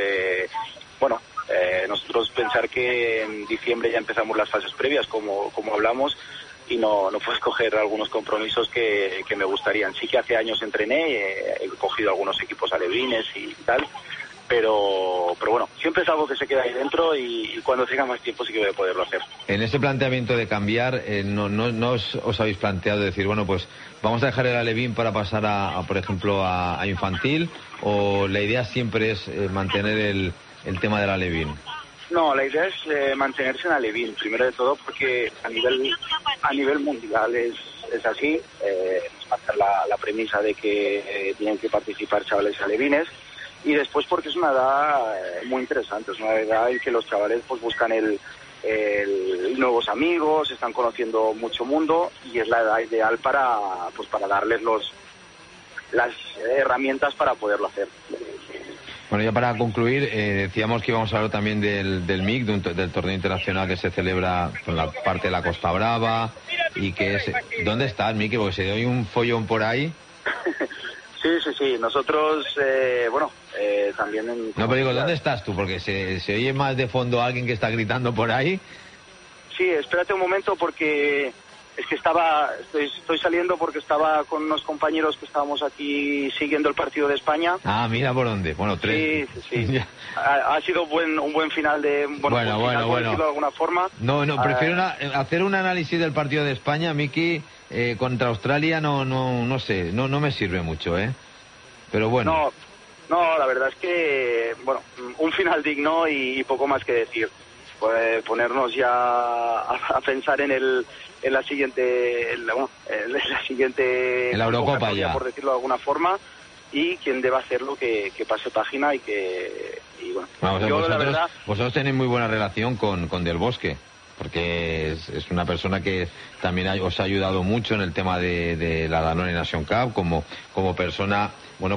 nosotros pensar que en diciembre ya empezamos las fases previas, como hablamos, y no puedes coger algunos compromisos que me gustarían. Sí que hace años entrené, he cogido algunos equipos alevines y tal, pero siempre es algo que se queda ahí dentro, y cuando tenga más tiempo sí que voy a poderlo hacer. En ese planteamiento de cambiar, no os habéis planteado decir, vamos a dejar el alevín para pasar por ejemplo, a infantil, o la idea siempre es mantener el tema del alevín? No, la idea es mantenerse en alevín, primero de todo porque a nivel mundial es así, marcar la premisa de que tienen que participar chavales alevines, y después porque es una edad muy interesante, es una edad en que los chavales buscan nuevos amigos, están conociendo mucho mundo, y es la edad ideal para darles las herramientas para poderlo hacer. Bueno, ya para concluir, decíamos que íbamos a hablar también del MIC, del torneo internacional que se celebra con la parte de la Costa Brava, y que es... ¿Dónde estás, Miki? Porque se oye un follón por ahí. Sí, nosotros, también en... No, pero digo, ¿dónde estás tú? Porque se oye más de fondo a alguien que está gritando por ahí. Sí, espérate un momento, porque es que estoy saliendo porque estaba con unos compañeros que estábamos aquí siguiendo el partido de España. Ah, mira por dónde. Bueno, 3. Sí. Ha sido un buen final de... Bueno. Por decirlo de alguna forma. No, prefiero hacer un análisis del partido de España, Miki, contra Australia, no sé, no me sirve mucho, Pero bueno. No, la verdad es que, un final digno y poco más que decir. Ponernos ya a pensar en la siguiente, en la Eurocopa ya, por decirlo de alguna forma, y quien deba hacerlo que pase página vosotros tenéis muy buena relación con Del Bosque, porque es una persona que también os ha ayudado mucho en el tema de la Danone Nation Cup, como persona,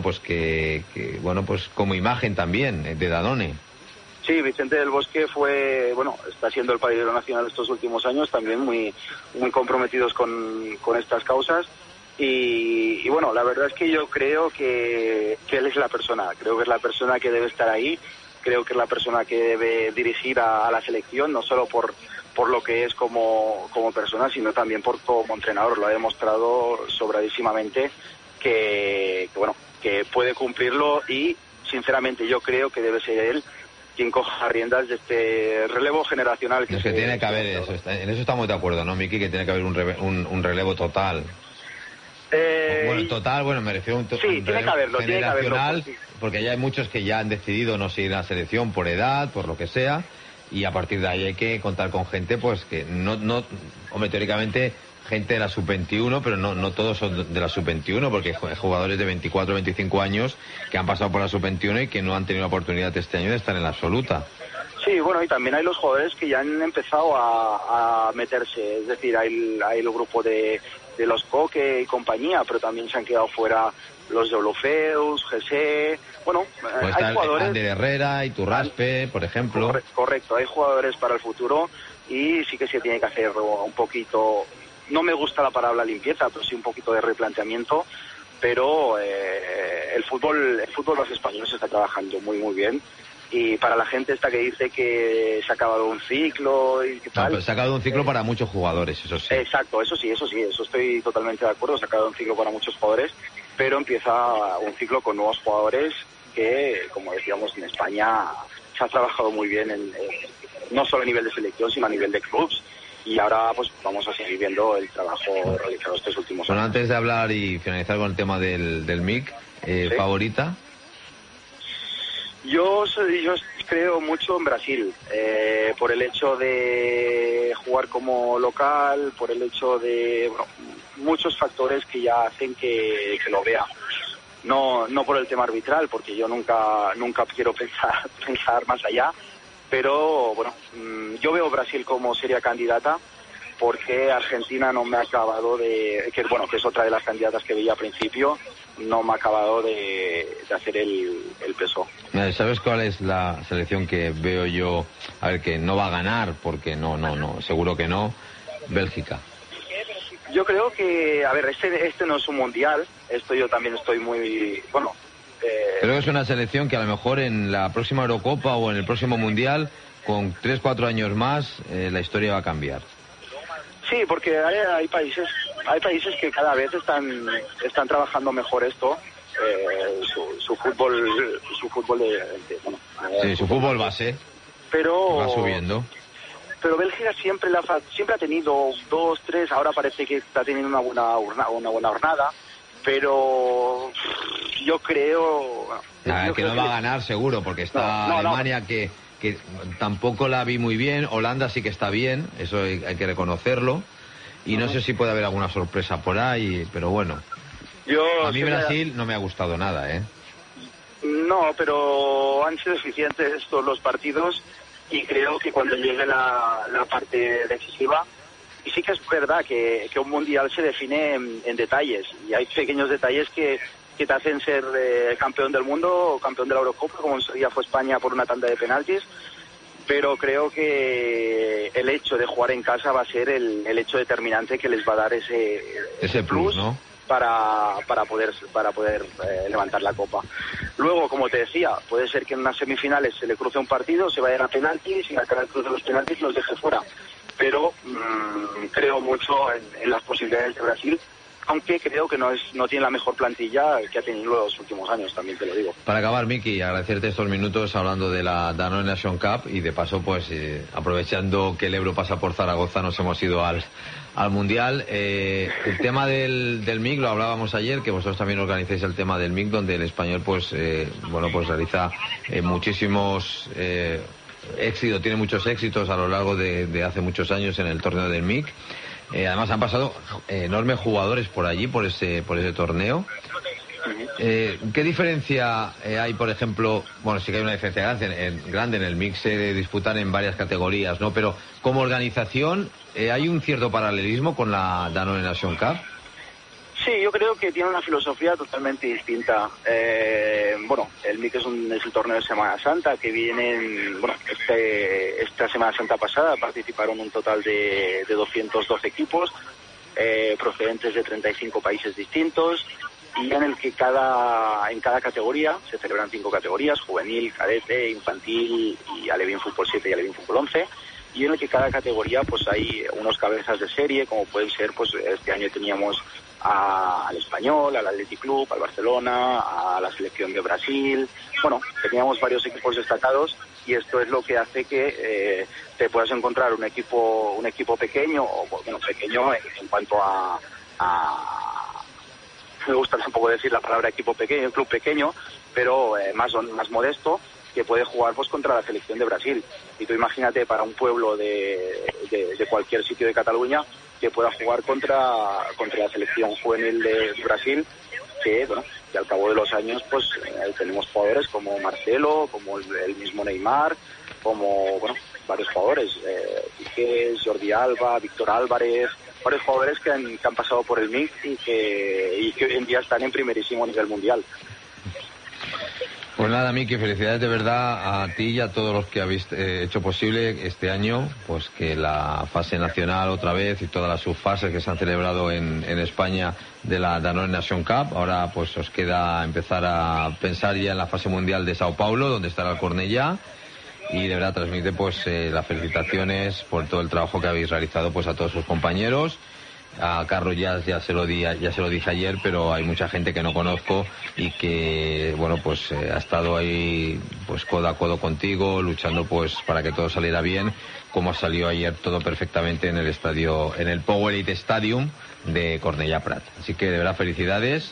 como imagen también de Danone. Sí, Vicente del Bosque está siendo el padrino nacional estos últimos años, también muy comprometidos con estas causas, y la verdad es que yo creo que él es la persona, creo que es la persona que debe estar ahí, creo que es la persona que debe dirigir a la selección, no solo por lo que es como persona, sino también como entrenador. Lo ha demostrado sobradísimamente que puede cumplirlo, y sinceramente yo creo que debe ser él quien coja riendas de este relevo generacional. Es que tiene que haber eso, en eso estamos de acuerdo, ¿no, Miki? Que tiene que haber un relevo total. Me refiero a un relevo generacional, porque ya hay muchos que ya han decidido no seguir a la selección por edad, por lo que sea, y a partir de ahí hay que contar con gente que teóricamente gente de la sub-21, pero no todos son de la sub-21, porque hay jugadores de 24 o 25 años que han pasado por la sub-21 y que no han tenido la oportunidad este año de estar en la absoluta. Sí, y también hay los jugadores que ya han empezado a meterse, es decir, hay el grupo de los Coque y compañía, pero también se han quedado fuera los de Olofeus, GC, hay jugadores... Ander Herrera, Iturraspe, por ejemplo. Correcto, hay jugadores para el futuro, y sí que se tiene que hacer un poquito... No me gusta la palabra limpieza, pero sí un poquito de replanteamiento, pero el fútbol los españoles está trabajando muy muy bien, Y para la gente esta que dice que se ha acabado un ciclo y qué tal... No, pero se ha acabado un ciclo para muchos jugadores, eso sí. Exacto, eso sí, eso estoy totalmente de acuerdo, se ha acabado un ciclo para muchos jugadores, pero empieza un ciclo con nuevos jugadores que, como decíamos, en España se ha trabajado muy bien, no solo a nivel de selección, sino a nivel de clubs, y ahora pues vamos a seguir viendo el trabajo realizado estos últimos años. Bueno, antes de hablar y finalizar con el tema del MIC, ¿Sí? ¿favorita? Yo creo mucho en Brasil, por el hecho de jugar como local, por el hecho de muchos factores que ya hacen que lo vea. No por el tema arbitral, porque yo nunca quiero pensar más allá, pero bueno, yo veo Brasil como seria candidata, porque Argentina no me ha acabado que es otra de las candidatas que veía al principio, no me ha acabado de hacer el peso. ¿Sabes cuál es la selección que veo yo? A ver, que no va a ganar, porque no, seguro que no. Bélgica. Yo creo que, a ver, este no es un mundial, yo también estoy muy, Creo que es una selección que a lo mejor en la próxima Eurocopa o en el próximo mundial, con 3-4 años más, la historia va a cambiar. Sí, porque hay países que cada vez están trabajando mejor esto, su fútbol sí, su fútbol base, pero va subiendo. Pero Bélgica siempre ha tenido 2, 3, ahora parece que está teniendo una buena jornada, pero yo creo... que no va a ganar seguro, porque está Alemania que tampoco la vi muy bien, Holanda sí que está bien, eso hay que reconocerlo, y no sé si puede haber alguna sorpresa por ahí, pero bueno. A mí Brasil no me ha gustado nada, ¿eh? No, pero han sido eficientes todos los partidos, y creo que cuando llegue la parte decisiva, y sí que es verdad que un mundial se define en detalles, y hay pequeños detalles que te hacen ser campeón del mundo o campeón de la Eurocopa, como en su día fue España por una tanda de penaltis, pero creo que el hecho de jugar en casa va a ser el hecho determinante que les va a dar ese plus, ¿no? para poder levantar la copa. Luego, como te decía, puede ser que en unas semifinales se le cruce un partido, se vayan a penaltis y al cruz de los penaltis los deje fuera, pero creo mucho en las posibilidades de Brasil, aunque creo que no tiene la mejor plantilla que ha tenido los últimos años, también te lo digo. Para acabar, Miki, agradecerte estos minutos hablando de la Danone Nation Cup, y de paso, pues aprovechando que el Euro pasa por Zaragoza, nos hemos ido al Mundial. El tema del MIC, lo hablábamos ayer, que vosotros también organizáis el tema del MIC, donde el español pues realiza muchísimos éxitos, tiene muchos éxitos a lo largo de hace muchos años en el torneo del MIC. Además han pasado enormes jugadores por allí, por ese torneo. ¿Qué diferencia hay, por ejemplo? Bueno, sí que hay una diferencia grande en el MIC, se disputan en varias categorías, ¿no? Pero como organización, ¿hay un cierto paralelismo con la Danone Nation Cup? Sí, yo creo que tiene una filosofía totalmente distinta. El MIC es el torneo de Semana Santa, que vienen, esta Semana Santa pasada participaron un total de 212 equipos, procedentes de 35 países distintos, y en el que en cada categoría se celebran 5 categorías: juvenil, cadete, infantil y Alevín Fútbol 7 y Alevín Fútbol 11. Y en el que cada categoría pues hay unos cabezas de serie, como pueden ser, pues este año teníamos al Español, al Athletic Club, al Barcelona, a la selección de Brasil. Bueno, teníamos varios equipos destacados, y esto es lo que hace que te puedas encontrar un equipo pequeño, pequeño en cuanto a me gusta tampoco decir la palabra equipo pequeño, club pequeño, pero más modesto, que puede jugar pues contra la selección de Brasil. Y tú imagínate para un pueblo de cualquier sitio de Cataluña que pueda jugar contra la selección juvenil de Brasil, que al cabo de los años pues tenemos jugadores como Marcelo, como el mismo Neymar, como varios jugadores, Piqué, Jordi Alba, Víctor Álvarez, varios jugadores que han pasado por el MIC y que hoy en día están en primerísimo nivel mundial. Pues nada, Miki, felicidades de verdad a ti y a todos los que habéis hecho posible este año, pues que la fase nacional otra vez y todas las subfases que se han celebrado en España de la Danone Nation Cup. Ahora pues os queda empezar a pensar ya en la fase mundial de Sao Paulo, donde estará el Cornellá. Y de verdad transmite pues las felicitaciones por todo el trabajo que habéis realizado pues a todos sus compañeros. A Carlos ya se lo dije ayer, pero hay mucha gente que no conozco y que bueno pues ha estado ahí pues codo a codo contigo, luchando pues para que todo saliera bien, como salió ayer todo perfectamente en el estadio, en el Powerade Stadium de Cornellà Prat. Así que de verdad felicidades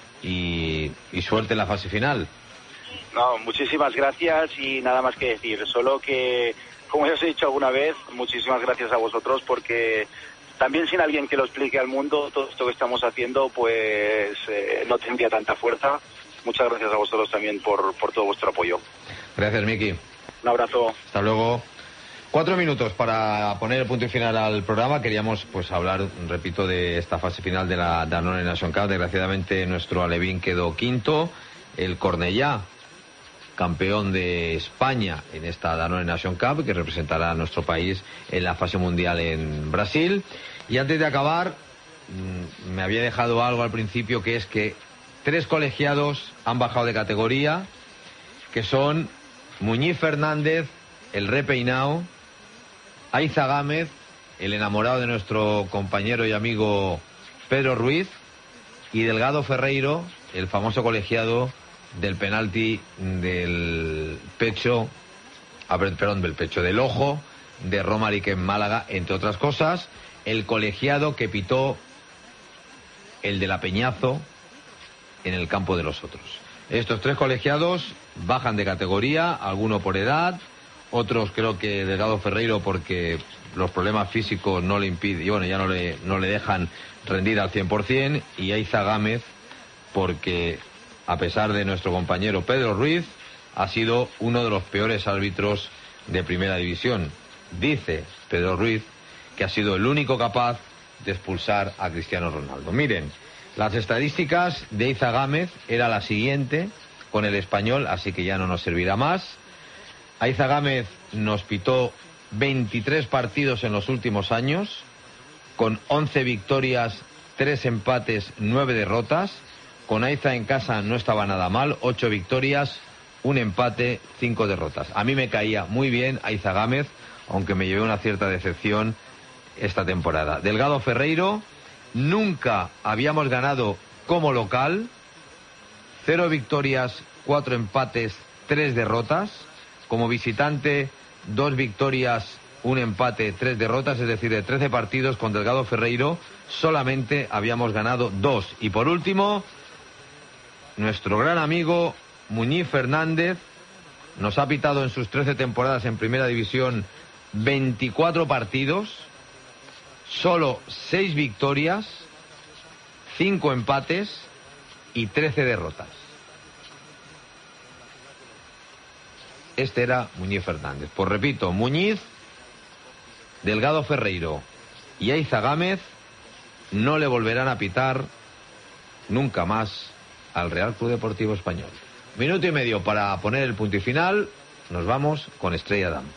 y suerte en la fase final. No, muchísimas gracias y nada más que decir, solo que, como ya os he dicho alguna vez, muchísimas gracias a vosotros, porque también sin alguien que lo explique al mundo, todo esto que estamos haciendo, pues no tendría tanta fuerza. Muchas gracias a vosotros también por todo vuestro apoyo. Gracias, Miki. Un abrazo. Hasta luego. 4 minutos para poner el punto y final al programa. Queríamos pues hablar, repito, de esta fase final de la Danone Nation Cup. Desgraciadamente nuestro alevín quedó quinto. El Cornellá, campeón de España en esta Danone Nation Cup, que representará a nuestro país en la fase mundial en Brasil. Y antes de acabar, me había dejado algo al principio, que es que 3 colegiados han bajado de categoría, que son Muñiz Fernández, el repeinao, Aiza Gámez, el enamorado de nuestro compañero y amigo Pedro Ruiz, y Delgado Ferreiro, el famoso colegiado del penalti del pecho, del ojo de Romaric en Málaga, entre otras cosas, el colegiado que pitó el de la Peñazo en el campo de los otros. Estos 3 colegiados bajan de categoría, alguno por edad, otros creo que Delgado Ferreiro porque los problemas físicos no le impiden, y bueno, ya no le dejan rendir al 100%, y Aiza Gámez porque, a pesar de nuestro compañero Pedro Ruiz, ha sido uno de los peores árbitros de Primera División. Dice Pedro Ruiz que ha sido el único capaz de expulsar a Cristiano Ronaldo. Miren, las estadísticas de Aiza Gámez era la siguiente con el Español, así que ya no nos servirá más. Aiza Gámez nos pitó 23 partidos en los últimos años, con 11 victorias, 3 empates, 9 derrotas. Con Aiza en casa no estaba nada mal, 8 victorias, 1 empate, 5 derrotas. A mí me caía muy bien Aiza Gámez, aunque me llevé una cierta decepción esta temporada. Delgado Ferreiro, nunca habíamos ganado como local, 0 victorias, 4 empates, 3 derrotas. Como visitante, 2 victorias, 1 empate, 3 derrotas, es decir, de 13 partidos con Delgado Ferreiro, solamente habíamos ganado 2. Y por último, nuestro gran amigo Muñiz Fernández nos ha pitado en sus 13 temporadas en Primera División 24 partidos, solo 6 victorias, 5 empates y 13 derrotas. Este era Muñiz Fernández. Pues repito, Muñiz, Delgado Ferreiro y Aiza Gámez no le volverán a pitar nunca más al Real Club Deportivo Español. 1 minuto y medio para poner el punto y final. Nos vamos con Estrella Damm.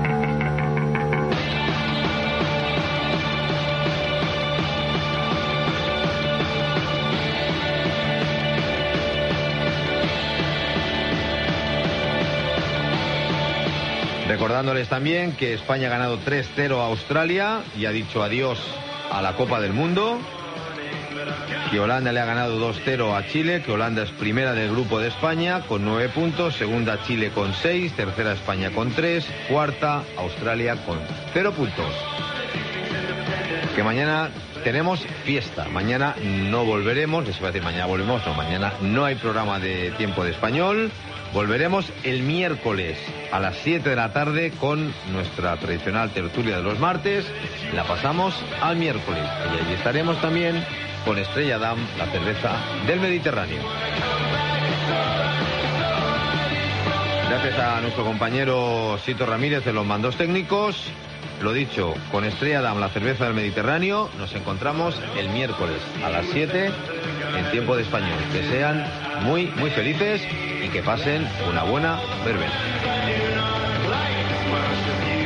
Recordándoles también que España ha ganado 3-0 a Australia y ha dicho adiós a la Copa del Mundo. Que Holanda le ha ganado 2-0 a Chile, que Holanda es primera del grupo de España con 9 puntos, segunda Chile con 6, tercera España con 3, cuarta Australia con 0 puntos. Que mañana tenemos fiesta, mañana no volveremos, les iba a decir mañana volvemos, no, mañana no hay programa de Tiempo de Español. Volveremos el miércoles a las 7 de la tarde con nuestra tradicional tertulia de los martes. La pasamos al miércoles y allí estaremos también con Estrella Damm, la cerveza del Mediterráneo. De Gracias a nuestro compañero Sito Ramírez de los mandos técnicos. Lo dicho, con Estrella Damm, la cerveza del Mediterráneo, nos encontramos el miércoles a las 7 en Tiempo de Español. Que sean muy, muy felices y que pasen una buena verbena.